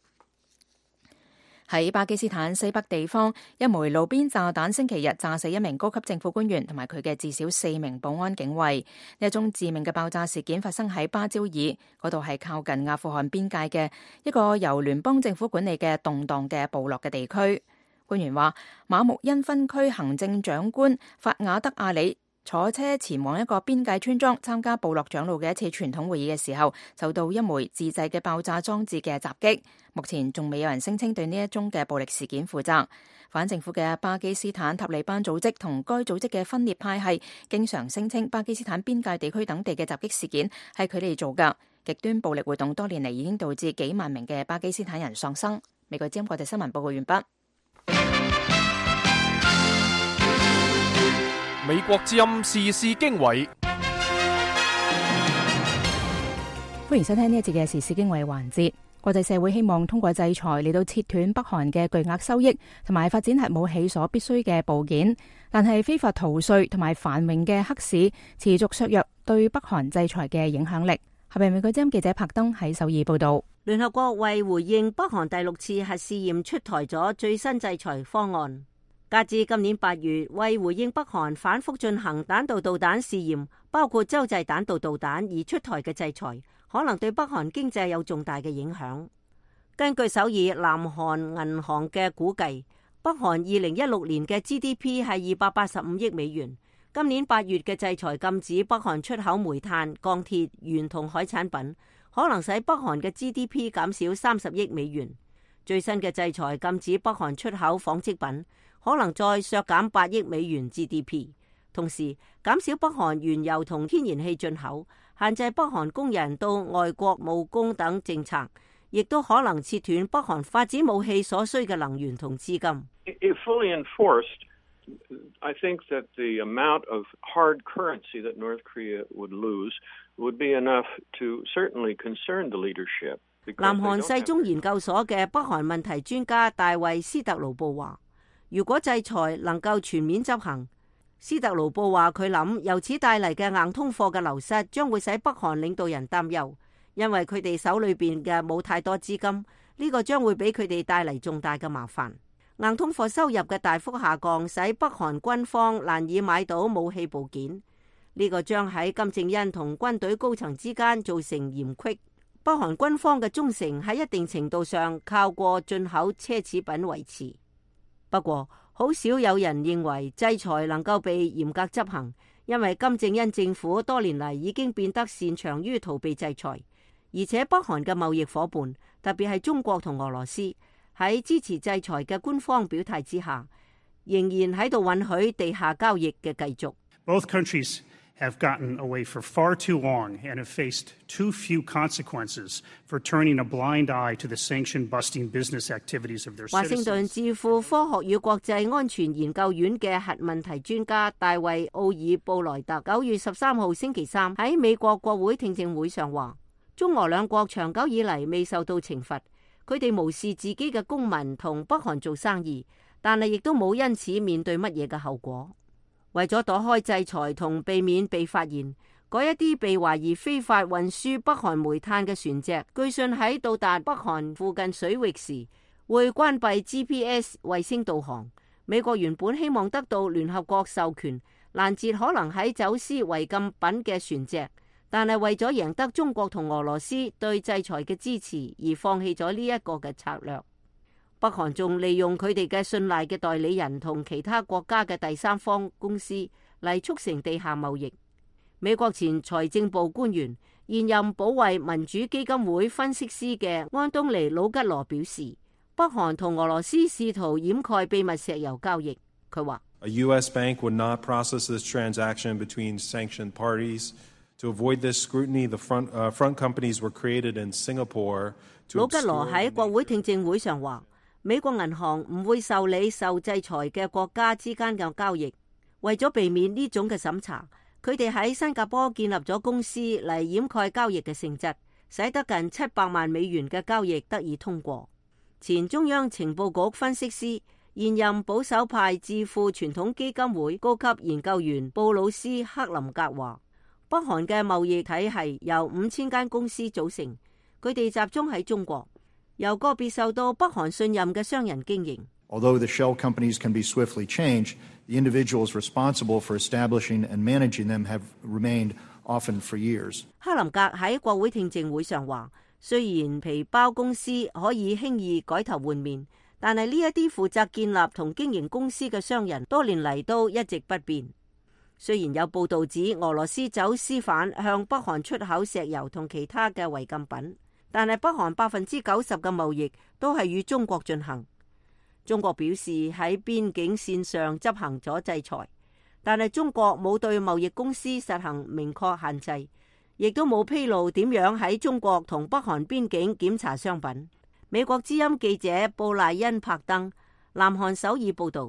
喺巴基斯坦西北地方，一枚路邊炸彈星期日炸死一名高級政府官員同埋佢嘅至少四名保安警衛。呢一宗致命嘅爆炸事件發生喺巴焦爾，嗰度係靠近阿富汗邊界嘅一個由聯邦政府管理嘅動盪嘅部落嘅地區。 官員話，馬木恩分區行政長官法雅德阿里坐車前往一個邊界村莊參加部落長老嘅一次傳統會議嘅時候，受到一枚自製嘅爆炸裝置嘅襲擊。目前仲未有人聲稱對呢一宗嘅暴力事件負責。反政府嘅巴基斯坦塔利班組織同該組織嘅分裂派系經常聲稱巴基斯坦邊界地區等地嘅襲擊事件係佢哋做㗎。極端暴力活動多年嚟已經導致幾萬名嘅巴基斯坦人喪生。美國之音國際新聞報告完畢。 美國之音時事經緯， 歡迎收聽呢一節嘅時事經緯環節。國際社會希望通過制裁嚟到切斷北韓嘅巨額收益，同埋發展核武器所必須嘅部件，但係非法逃稅同埋繁榮嘅黑市持續削弱對北韓制裁嘅影響力。下邊美國之音記者柏登喺首爾報道。 聯合國為回應北韓第六次核試驗出台咗最新制裁方案。截至今年八月，為回應北韓反覆進行彈道導彈試驗，包括洲際彈道導彈而出台嘅制裁，可能對北韓經濟有重大嘅影響。根據首爾南韓銀行嘅估計，北韓二零一六年嘅 G D P 係二百八十五億美元。今年八月嘅制裁禁止北韓出口煤炭、鋼鐵、鉛同海產品，可能使北韓嘅 G D P 減少三十億美元。最新嘅制裁禁止北韓出口紡織品，可能再削減八億美元 G D P， 同時減少北韓原油同天然氣進口，限制北韓工人到外國務工等政策，亦都可能切斷北韓發展武器所需嘅能源同資金。 If fully enforced, I think that the amount of hard currency that North Korea would lose would be enough to certainly concern the leadership. 南韓世宗研究所嘅北韓問題專家大衛斯特魯布話，如果制裁能夠全面執行，斯特魯布話佢諗由此帶嚟嘅硬通貨嘅流失將會使北韓領導人擔憂，因為佢哋手裏邊嘅冇太多資金，呢個將會俾佢哋帶嚟重大嘅麻煩。硬通貨收入嘅大幅下降，使北韓軍方難以買到武器部件，呢個將喺金正恩同軍隊高層之間造成嫌隙。北韓軍方嘅忠誠喺一定程度上靠過進口奢侈品維持。不過，好少有人認為制裁能夠被嚴格執行，因為金正恩政府多年嚟已經變得擅長於逃避制裁，而且北韓嘅貿易夥伴，特別係中國同俄羅斯，喺支持制裁嘅官方表態之下，仍然喺度允許地下交易嘅繼續。 Both countries have gotten away for far too long and have faced too few consequences for turning a blind eye to the sanction-busting business activities of their citizens. 華盛頓智庫科學與國際安全研究院嘅核問題專家大衛奧爾布萊特九月十三號星期三喺美國國會聽證會上話，中俄兩國長久以嚟未受到懲罰，佢哋無視自己嘅公民同北韓做生意，但係亦都冇因此面對乜嘢嘅後果。為咗躲開制裁同避免被發現，嗰一啲被懷疑非法運輸北韓煤炭嘅船隻，據信喺到達北韓附近水域時會關閉 G P S 衛星導航。美國原本希望得到聯合國授權攔截可能喺走私違禁品嘅船隻，但係為咗贏得中國同俄羅斯對制裁嘅支持而放棄咗呢一個嘅策略。北韓仲利用佢哋嘅信賴嘅代理人同其他國家嘅第三方公司嚟促成地下貿易。美國前財政部官員、現任保衛民主基金會分析師嘅安東尼魯吉羅表示，北韓同俄羅斯試圖掩蓋秘密石油交易。佢話 ：A U S bank would not process this transaction between sanctioned parties. To avoid this scrutiny, the front, uh, front companies were created in Singapore. 魯吉羅喺國會聽證會上話，美國銀行唔會受理受制裁嘅國家之間嘅交易。為咗避免呢種嘅審查，佢哋喺新加坡建立咗公司嚟掩蓋交易嘅性質，使得近七百萬美元嘅交易得以通過。前中央情報局分析師、現任保守派智庫傳統基金會高級研究員布魯斯克林格話，北韓嘅貿易體系由五千間公司組成，佢哋集中喺中國，由個別受到北韓信任嘅商人經營。 Although the shell companies can be swiftly changed, the individuals responsible for establishing and managing them have remained often for years. 克林格喺國會聽證會上話，雖然皮包公司可以輕易改頭換面， 但係呢一啲負責建立同經營公司嘅商人多年嚟都一直不變。雖然有報道指俄羅斯走私犯向北韓出口石油同其他嘅違禁品，但係北韓百分之九十嘅貿易都係與中國進行。中國表示喺邊境線上執行咗制裁，但係中國冇對貿易公司實行明確限制，亦都冇披露點樣喺中國同北韓邊境檢查商品。美國之音記者布賴恩柏登，南韓首爾報道。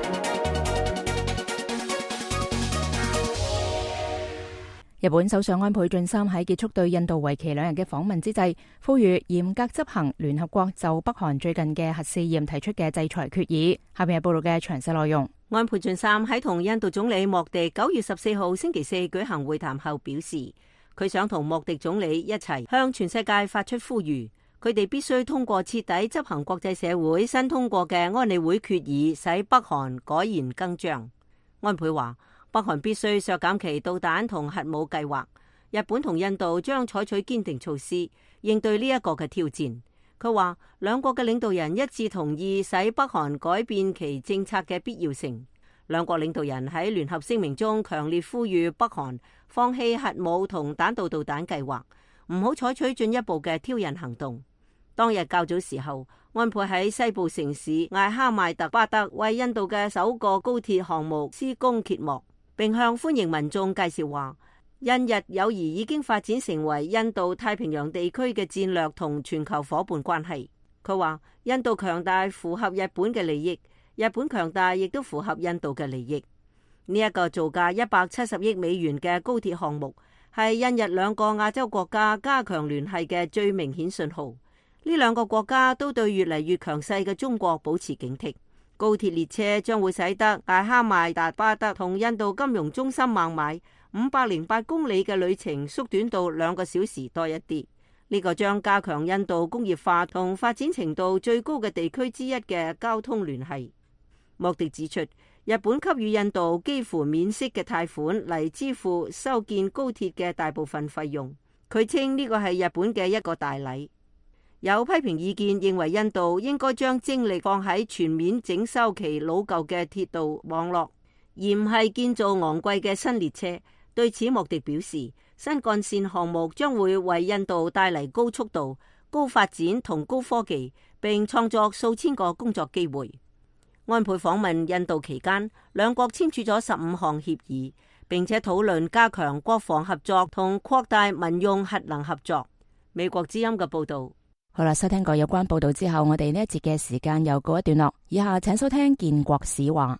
日本首相安倍晉三喺結束對印度為期兩日嘅訪問之際，呼籲嚴格執行聯合國就北韓最近嘅核試驗提出嘅制裁決議。下邊係報道嘅詳細內容。 安倍晉三喺同印度總理莫迪九月十四號星期四舉行會談後表示，佢想同莫迪總理一齊向全世界發出呼籲，佢哋必須通過徹底執行國際社會新通過嘅安理會決議，使北韓改弦更張。安倍話，北韓必須削減其導彈同核武計劃，日本同印度將採取堅定措施應對呢一個嘅挑戰。佢話兩國嘅領導人一致同意使北韓改變其政策嘅必要性。兩國領導人喺聯合聲明中強烈呼籲北韓放棄核武同彈道導彈計劃，唔好採取進一步嘅挑釁行動。當日較早時候，安倍喺西部城市艾哈邁特巴德為印度嘅首個高鐵項目施工揭幕，並向歡迎民眾介紹話，印日友誼已經發展成為印度太平洋地區嘅戰略同全球夥伴關係。佢話印度強大符合日本嘅利益，日本強大亦都符合印度嘅利益。呢一個造價一百七十億美元嘅高鐵項目係印日兩個亞洲國家加強聯繫嘅最明顯信號。呢兩個國家都對越嚟越強勢嘅中國保持警惕。高鐵列車將會使得艾哈邁達巴德同印度金融中心孟買五百零八公里嘅旅程縮短到兩個小時多一啲。呢個將加強印度工業化同發展程度最高嘅地區之一嘅交通聯繫。莫迪指出，日本給予印度幾乎免息嘅貸款嚟支付修建高鐵嘅大部分費用。佢稱呢個係日本嘅一個大禮。有批評意見認為印度應該將精力放喺全面整修其老舊嘅鐵道網絡，而唔係建造昂貴嘅新列車。對此，莫迪表示，新幹線項目將會為印度帶嚟高速度、高發展同高科技，並創作數千個工作機會。安倍訪問印度期間，兩國簽署咗十五項協議，並且討論加強國防合作同擴大民用核能合作。美國之音嘅報道。 好啦，收聽過有關報道之後，我哋呢一節嘅時間又告一段落。以下請收聽建國史話。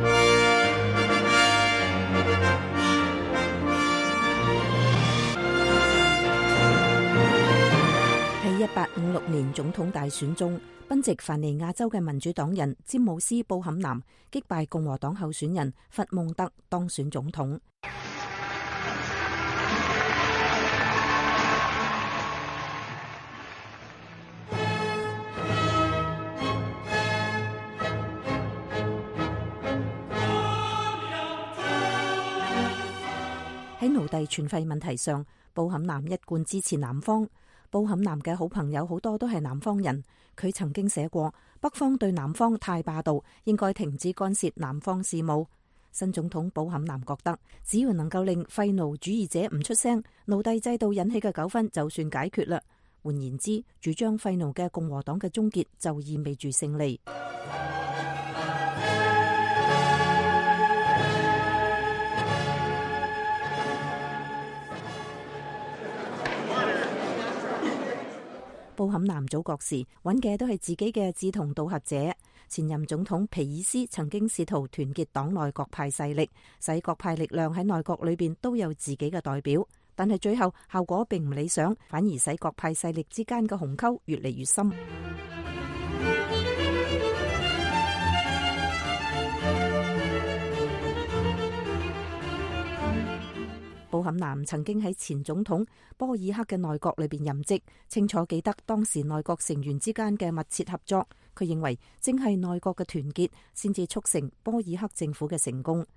喺一八五六年總統大選中，賓夕凡尼亞州嘅民主黨人詹姆斯布坎南擊敗共和黨候選人弗蒙特當選總統。喺奴隸存廢問題上，布坎南一貫支持南方。布坎南嘅好朋友好多都係南方人，佢曾經寫過，北方對南方太霸道，應該停止干涉南方事務。新總統布坎南覺得，只要能夠令廢奴主義者唔出聲，奴隸制度引起嘅糾紛就算解決啦。換言之，主張廢奴嘅共和黨嘅終結就意味住勝利。布坎南組閣時揾嘅都係自己嘅志同道合者。前任總統皮爾斯曾經試圖團結黨內各派勢力，使各派力量喺內閣裏邊都有自己嘅代表，但係最後效果並唔理想，反而使各派勢力之間嘅鴻溝越嚟越深。布坎南曾經喺前總統波爾克嘅內閣裏邊任職，清楚記得當時內閣成員之間嘅密切合作。佢認為正係內閣嘅團結先至促成波爾克政府嘅成功。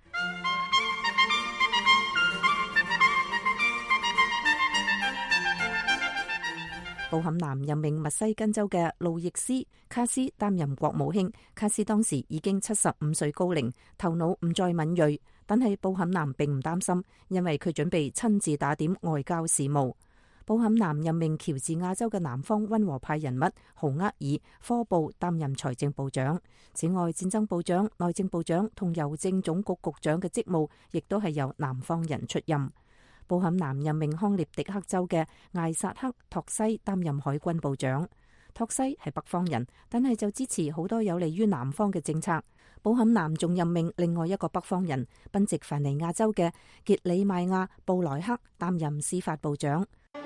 布坎南任命密西根州嘅路易斯·卡斯擔任國務卿。卡斯當時已經七十五歲高齡，頭腦唔再敏銳，但係布坎南並唔擔心，因為佢準備親自打點外交事務。布坎南任命喬治亞州嘅南方溫和派人物豪厄爾科布擔任財政部長。此外，戰爭部長、內政部長同郵政總局局長嘅職務亦都係由南方人出任。布坎南任命康涅狄克州嘅艾薩克托西擔任海軍部長。托西係北方人，但係就支持好多有利於南方嘅政策。布坎南仲任命另外一個北方人，賓夕凡尼亞州嘅傑里邁亞布萊克擔任司法部長。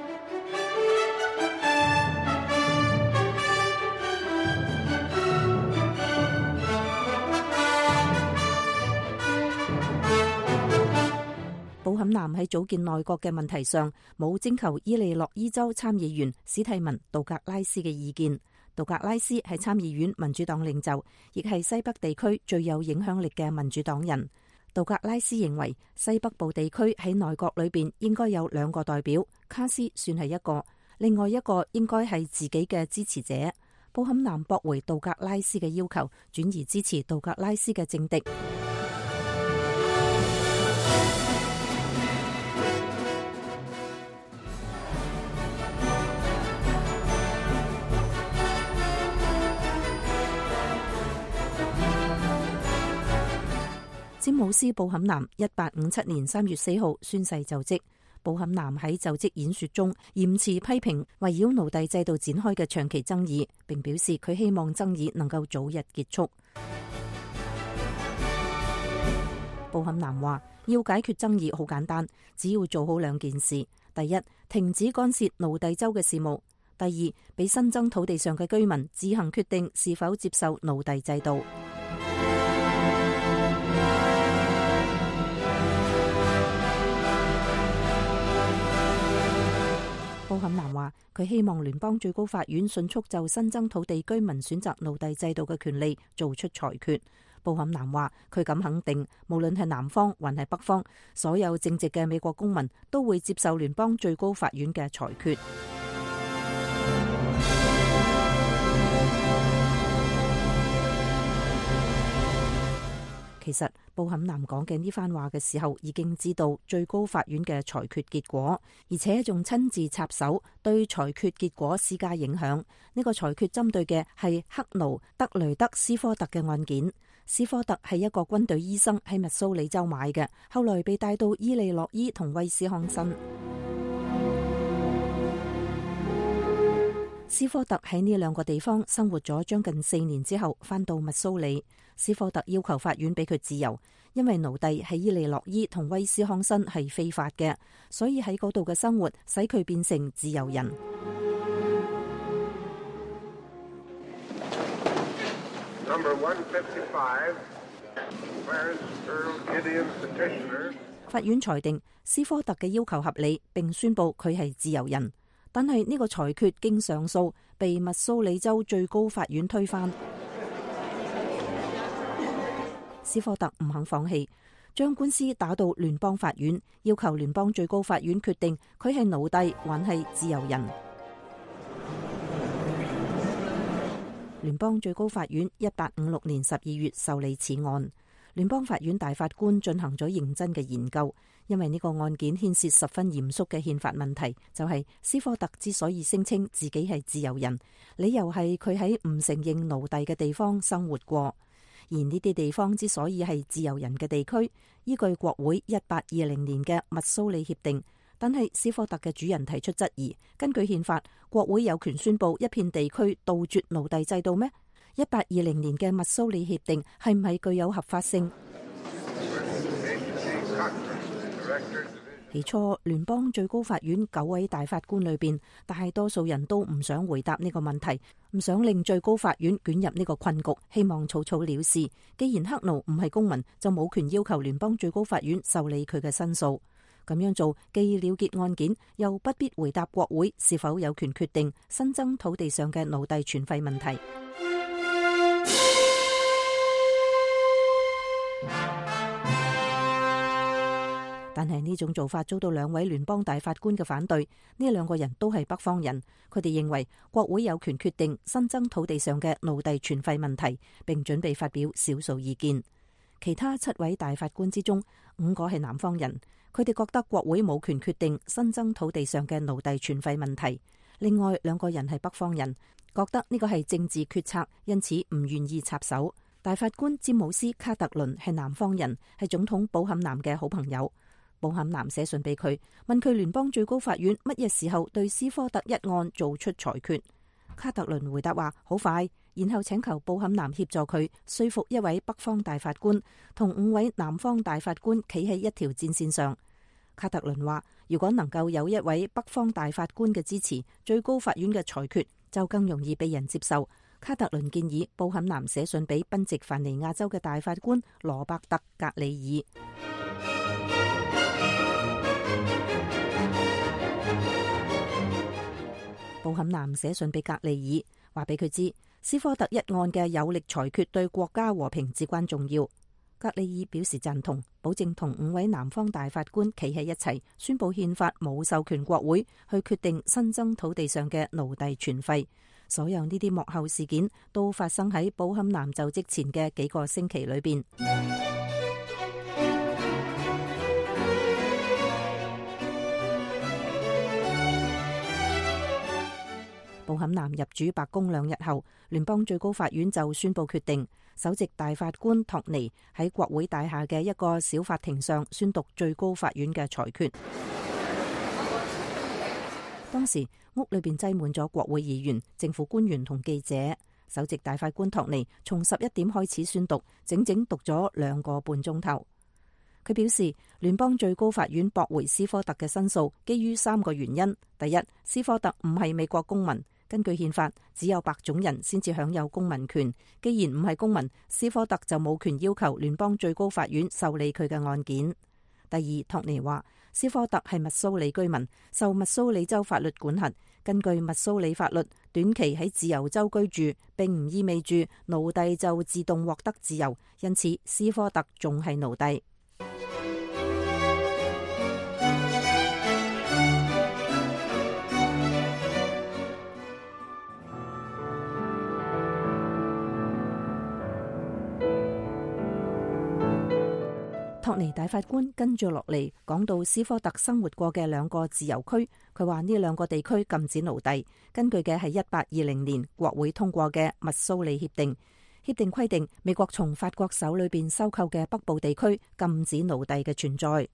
布坎南喺組建內閣嘅問題上冇徵求伊利諾伊州參議員史蒂文·杜格拉斯嘅意見。杜格拉斯係參議院民主黨領袖，亦係西北地區最有影響力嘅民主黨人。杜格拉斯認為西北部地區喺內閣裏邊應該有兩個代表，卡斯算係一個，另外一個應該係自己嘅支持者。布坎南駁回杜格拉斯嘅要求，轉而支持杜格拉斯嘅政敵。詹姆斯·布坎南一八五七年三月四號宣誓就職。布坎南喺就職演說中嚴詞批評圍繞奴隸制度展開嘅長期爭議，並表示佢希望爭議能夠早日結束。布坎南話：要解決爭議好簡單，只要做好兩件事：第一，停止干涉奴隸州嘅事務；第二，俾新增土地上嘅居民自行決定是否接受奴隸制度。布坎南話：佢希望聯邦最高法院迅速就新增土地居民選擇奴隸制度嘅權利做出裁決。布坎南話：佢敢肯定，無論係南方還係北方，所有正直嘅美國公民都會接受聯邦最高法院嘅裁決。其實布坎南講嘅呢番話嘅時候，已經知道最高法院嘅裁決結果，而且仲親自插手對裁決結果施加影響。呢個裁決針對嘅係黑奴德雷德斯科特嘅案件。斯科特係一個軍隊醫生，喺密蘇里州買嘅，後來被帶到伊利諾伊同威斯康辛。斯科特喺呢兩個地方生活咗將近四年之後，返到密蘇里。斯科特要求法院俾佢自由，因為奴隸喺伊利諾伊同威斯康辛係非法嘅，所以喺嗰度嘅生活使佢變成自由人。Number one fifty-five, where's Earl Gideon's petitioner? 法院裁定斯科特嘅要求合理，並宣布佢係自由人。但係呢個裁決經上訴，被密蘇里州最高法院推翻。斯科特唔肯放棄，將官司打到聯邦法院，要求聯邦最高法院決定佢係奴隸還係自由人。聯邦最高法院一八五六年十二月受理此案。聯邦法院大法官進行咗認真嘅研究，因為呢個案件牽涉十分嚴肅嘅憲法問題，就係斯科特之所以聲稱自己係自由人，理由係佢喺唔承認奴隸嘅地方生活過。而呢啲地方之所以係自由人嘅地區，依據國會一八二零年嘅密蘇里協定，但係斯科特嘅主人提出質疑，根據憲法，國會有權宣布一片地區杜絕奴隸制度咩？一八二零年嘅密蘇里協定係唔係具有合法性？起初，聯邦最高法院九位大法官裏邊，大多數人都唔想回答呢個問題，唔想令最高法院捲入呢個困局，希望草草了事。既然黑奴唔係公民，就冇權要求聯邦最高法院受理佢嘅申訴。咁樣做既了結案件，又不必回答國會是否有權決定新增土地上嘅奴隸存廢問題。但但係呢種做法遭到兩位聯邦大法官嘅反對。呢兩個人都係北方人，佢哋認為國會有權決定新增土地上嘅奴隸存廢問題，並準備發表少數意見。其他七位大法官之中，五個係南方人，佢哋覺得國會冇權決定新增土地上嘅奴隸存廢問題。另外兩個人係北方人，覺得呢個係政治決策，因此唔願意插手。大法官詹姆斯卡特倫係南方人，係總統布坎南嘅好朋友。布坎南寫信俾佢，問佢聯邦最高法院乜嘢時候對斯科特一案做出裁決。卡特倫回答話好快，然後請求布坎南協助佢說服一位北方大法官同五位南方大法官企喺一條戰線上。卡特倫話如果能夠有一位北方大法官嘅支持，最高法院嘅裁決就更容易被人接受。卡特倫建議布坎南寫信俾賓夕凡尼亞州嘅大法官羅伯特格里爾。布坎南寫信俾格里爾，話俾佢知斯科特一案嘅有力裁決對國家和平至關重要。格里爾表示贊同，保證同五位南方大法官企喺一齊，宣布憲法冇授權國會去決定新增土地上嘅奴隸存廢。所有呢啲幕後事件都發生喺布坎南就職前嘅幾個星期裏邊。布坎南入主白宮兩日後，聯邦最高法院就宣布決定，首席大法官托尼喺國會大廈嘅一個小法庭上宣讀最高法院嘅裁決。當時屋裏邊擠滿咗國會議員、政府官員同記者。首席大法官托尼從十一點開始宣讀，整整讀咗兩個半鐘頭。佢表示，聯邦最高法院駁回斯科特嘅申訴，基於三個原因。第一，斯科特唔係美國公民，根據憲法，只有白種人先至享有公民權。既然唔係公民，斯科特就冇權要求聯邦最高法院受理佢嘅案件。第二，托尼話，斯科特係密蘇里居民，受密蘇里州法律管轄。根據密蘇里法律，短期喺自由州居住並唔意味住奴隸就自動獲得自由，因此斯科特仲係奴隸。托尼大法官跟住落嚟講到斯科特生活過嘅兩個自由區，佢話呢兩個地區禁止奴隸，根據嘅係一八二零年國會通過嘅密蘇里協定。協定規定美國從法國手裏邊收購嘅北部地區禁止奴隸嘅存在。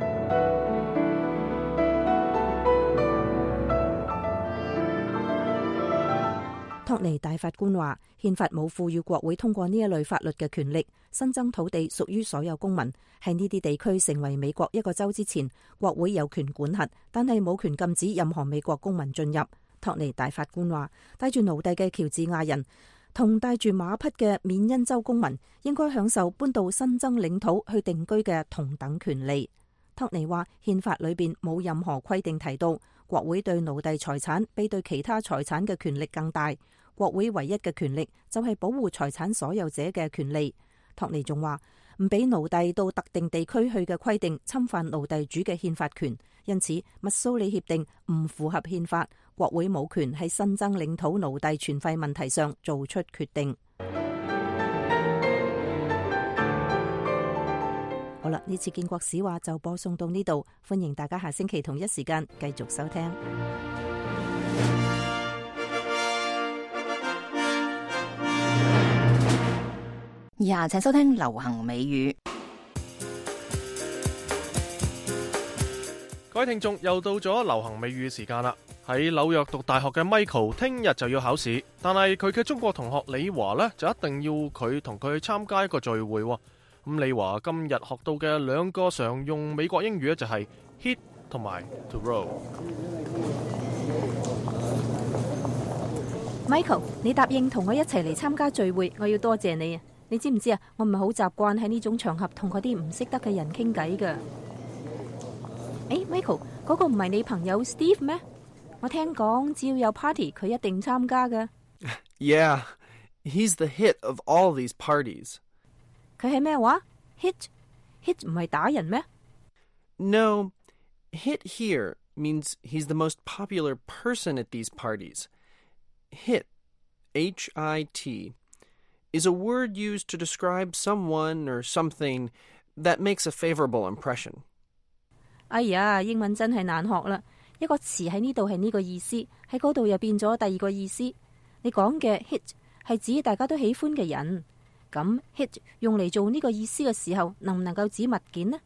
托尼大法官話，憲法冇賦予國會通過呢一類法律嘅權力。新增土地屬於所有公民，喺呢啲地區成為美國一個州之前，國會有權管轄，但係冇權禁止任何美國公民進入。托尼大法官話，帶住奴隸嘅喬治亞人同帶住馬匹嘅緬因州公民應該享受搬到新增領土去定居嘅同等權利。托尼話，憲法裏邊冇任何規定提到國會對奴隸財產比對其他財產嘅權力更大。國會唯一嘅權力就係保護財產所有者嘅權利。托尼仲話，唔俾奴隸到特定地區去嘅規定侵犯奴隸主嘅憲法權，因此密蘇里協定唔符合憲法，國會冇權喺新增領土奴隸存廢問題上做出決定。好啦，呢次建國史話就播送到呢度，歡迎大家下星期同一時間繼續收聽。 以下請收聽流行美語。 各位聽眾，又到咗流行美語時間啦。喺紐約讀大學嘅 Michael 聽日就要考試，但係佢嘅中國同學李華呢，就一定要佢同佢去參加一個聚會。咁李華今日學到嘅兩個常用美國英語咧，就係 hit 同埋 to roll。 Michael， 你答應同我一齊嚟參加聚會，我要多謝你啊！你知唔知啊？我唔係好習慣喺呢種場合同嗰啲唔識得嘅人傾偈㗎。誒 ，Michael， 嗰個唔係你朋友 Steve 咩？我聽講只要有 party， 佢一定參加㗎。 Yeah, he's the hit of all these parties. 佢係咩話 ？Hit hit 唔係打人咩 No, hit here means he's the most popular person at these parties. Hit, H I T, is a word used to describe someone or something that makes a favorable impression. 哎呀，英文真係難學啦！一個詞喺呢度係呢個意思，喺嗰度又變咗第二個意思。你講嘅 hit 係指大家都喜歡嘅人，咁 hit 用嚟做呢個意思嘅時候，能唔能夠指物件呢？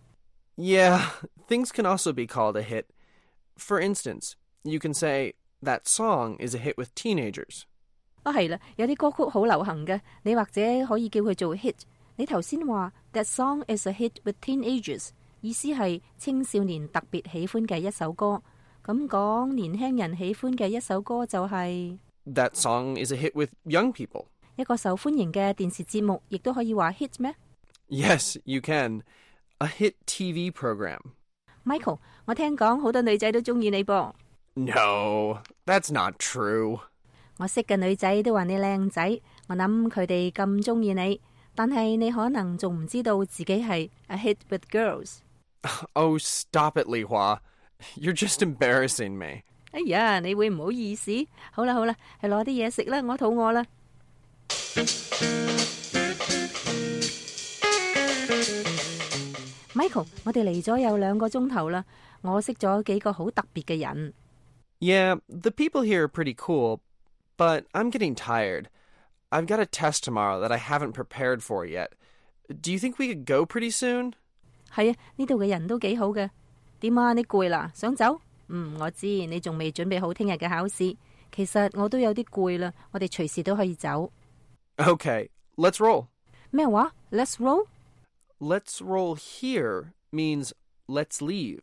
Yeah, things can also be called a hit. For instance, you can say that song is a hit with teenagers. 啊係啦，有啲歌曲好流行嘅，你或者可以叫佢做 hit。你頭先話 that song is a hit with teenagers， 意思係青少年特別喜歡嘅一首歌。咁講年輕人喜歡嘅一首歌就係、是、 That song is a hit with young people. 一個受歡迎嘅電視節目，亦都可以話 hit 咩？ Yes, you can. A hit T V program. Michael， 我聽講好多女仔都中意你噃。 No, that's not true. 我識嘅女仔都話你靚仔，我諗佢哋咁中意你，但係你可能仲唔知道自己係 a hit with girls。 Oh, stop it, Li Hua. You're just embarrassing me. 哎呀，你會唔好意思？好啦好啦，去攞啲嘢食啦，我肚餓啦。Michael， 我哋嚟咗有兩個鐘頭啦，我識咗幾個好特別嘅人。 Yeah, the people here are pretty cool, but I'm getting tired. I've got a test tomorrow that I haven't prepared for yet. Do you think we could go pretty soon? 係啊，呢度嘅人都幾好嘅。點啊？你攰啦，想走？嗯，我知你仲未準備好聽日嘅考試。其實我都有啲攰啦，我哋隨時都可以走。 Okay, let's roll. 咩話 ？Let's roll? Let's roll here means let's leave.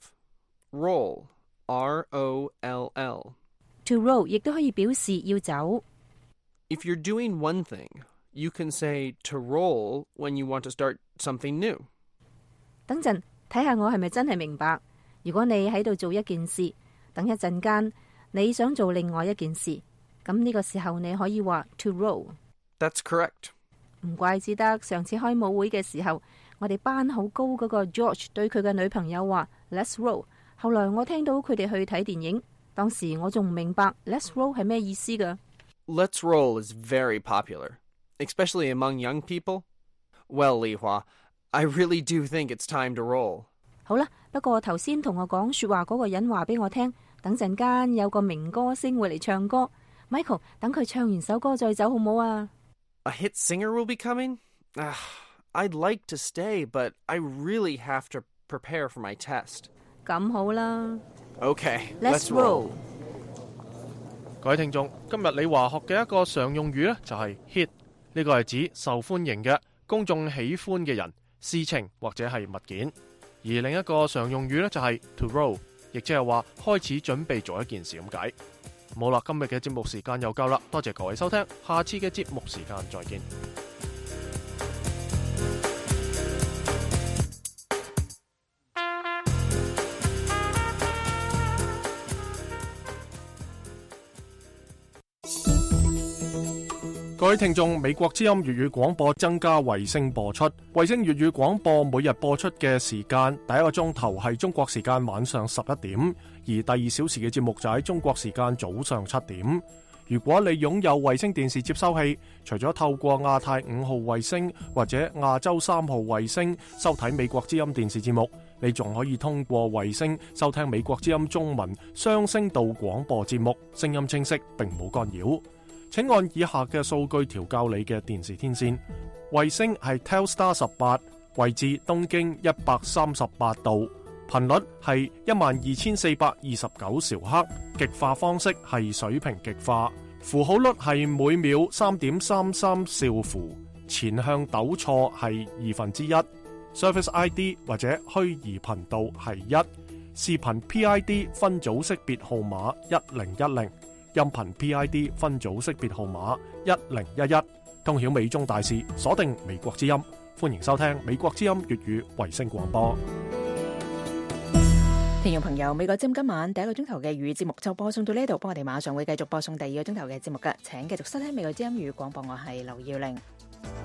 Roll, R O L L. To roll 亦都可以表示要走。 If you're doing one thing, you can say to roll when you want to start something new. 等陣睇下我係咪真係明白。如果你喺度做一件事，等一陣間你想做另外一件事，咁呢個時候你可以話 to roll. That's correct. 唔怪之得上次開舞會嘅時候，我哋班好高嗰個 George 對佢嘅女朋友話 Let's roll。後來我聽到佢哋去睇電影，當時我仲唔明白 Let's roll 係咩意思㗎。 Let's roll is very popular, especially among young people. Well, Li Hua, I really do think it's time to roll. 好啦，不過頭先同我講說話嗰個人話俾我聽，等陣間有個名歌星會嚟唱歌。Michael， 等佢唱完首歌再走好唔好啊？ A hit singer will be coming? Uh, I'd like to stay, but I really have to prepare for my test. 咁好啦。 Okay, let's roll. 各位聽眾，今日李華學嘅一個常用語呢，就係 hit。呢個係指受歡迎嘅、公眾喜歡嘅人、事情或者係物件。而另一個常用語呢，就係 to roll， 亦即係話開始準備做一件事咁解。好啦，今日嘅節目時間又夠啦，多謝各位收聽，下次嘅節目時間再見。各位聽眾，美國之音粵語廣播增加衛星播出。衛星粵語廣播每日播出嘅時間，第一個鐘頭係中國時間晚上十一點，而第二小時嘅節目就喺中國時間早上七點。如果你擁有衛星電視接收器，除咗透過亞太五號衛星或者亞洲三號衛星收睇美國之音電視節目，你仲可以通過衛星收聽美國之音中文雙聲道廣播節目，聲音清晰並冇干擾。請按以下嘅數據調校你嘅電視天線。衛星係 Telstar 十八，位置東經一百三十八度，頻率係一萬二千四百二十九兆赫，極化方式係水平極化，符號率係每秒三點三三兆符，前向抖錯係二分之一，Service I D 或者虛擬頻道係一，視頻 P I D 分組識別號碼一零一零。音頻 P I D 分組識別號碼一零一一，通曉美中大事，鎖定美國之音，歡迎收聽美國之音粵語衛星廣播。 聽眾朋友，美國之音今晚第一個鐘頭嘅粵語節目就播送到呢度，幫我哋馬上會繼續播送第二個鐘頭嘅節目㗎，請繼續收聽美國之音粵語廣播，我係劉耀玲。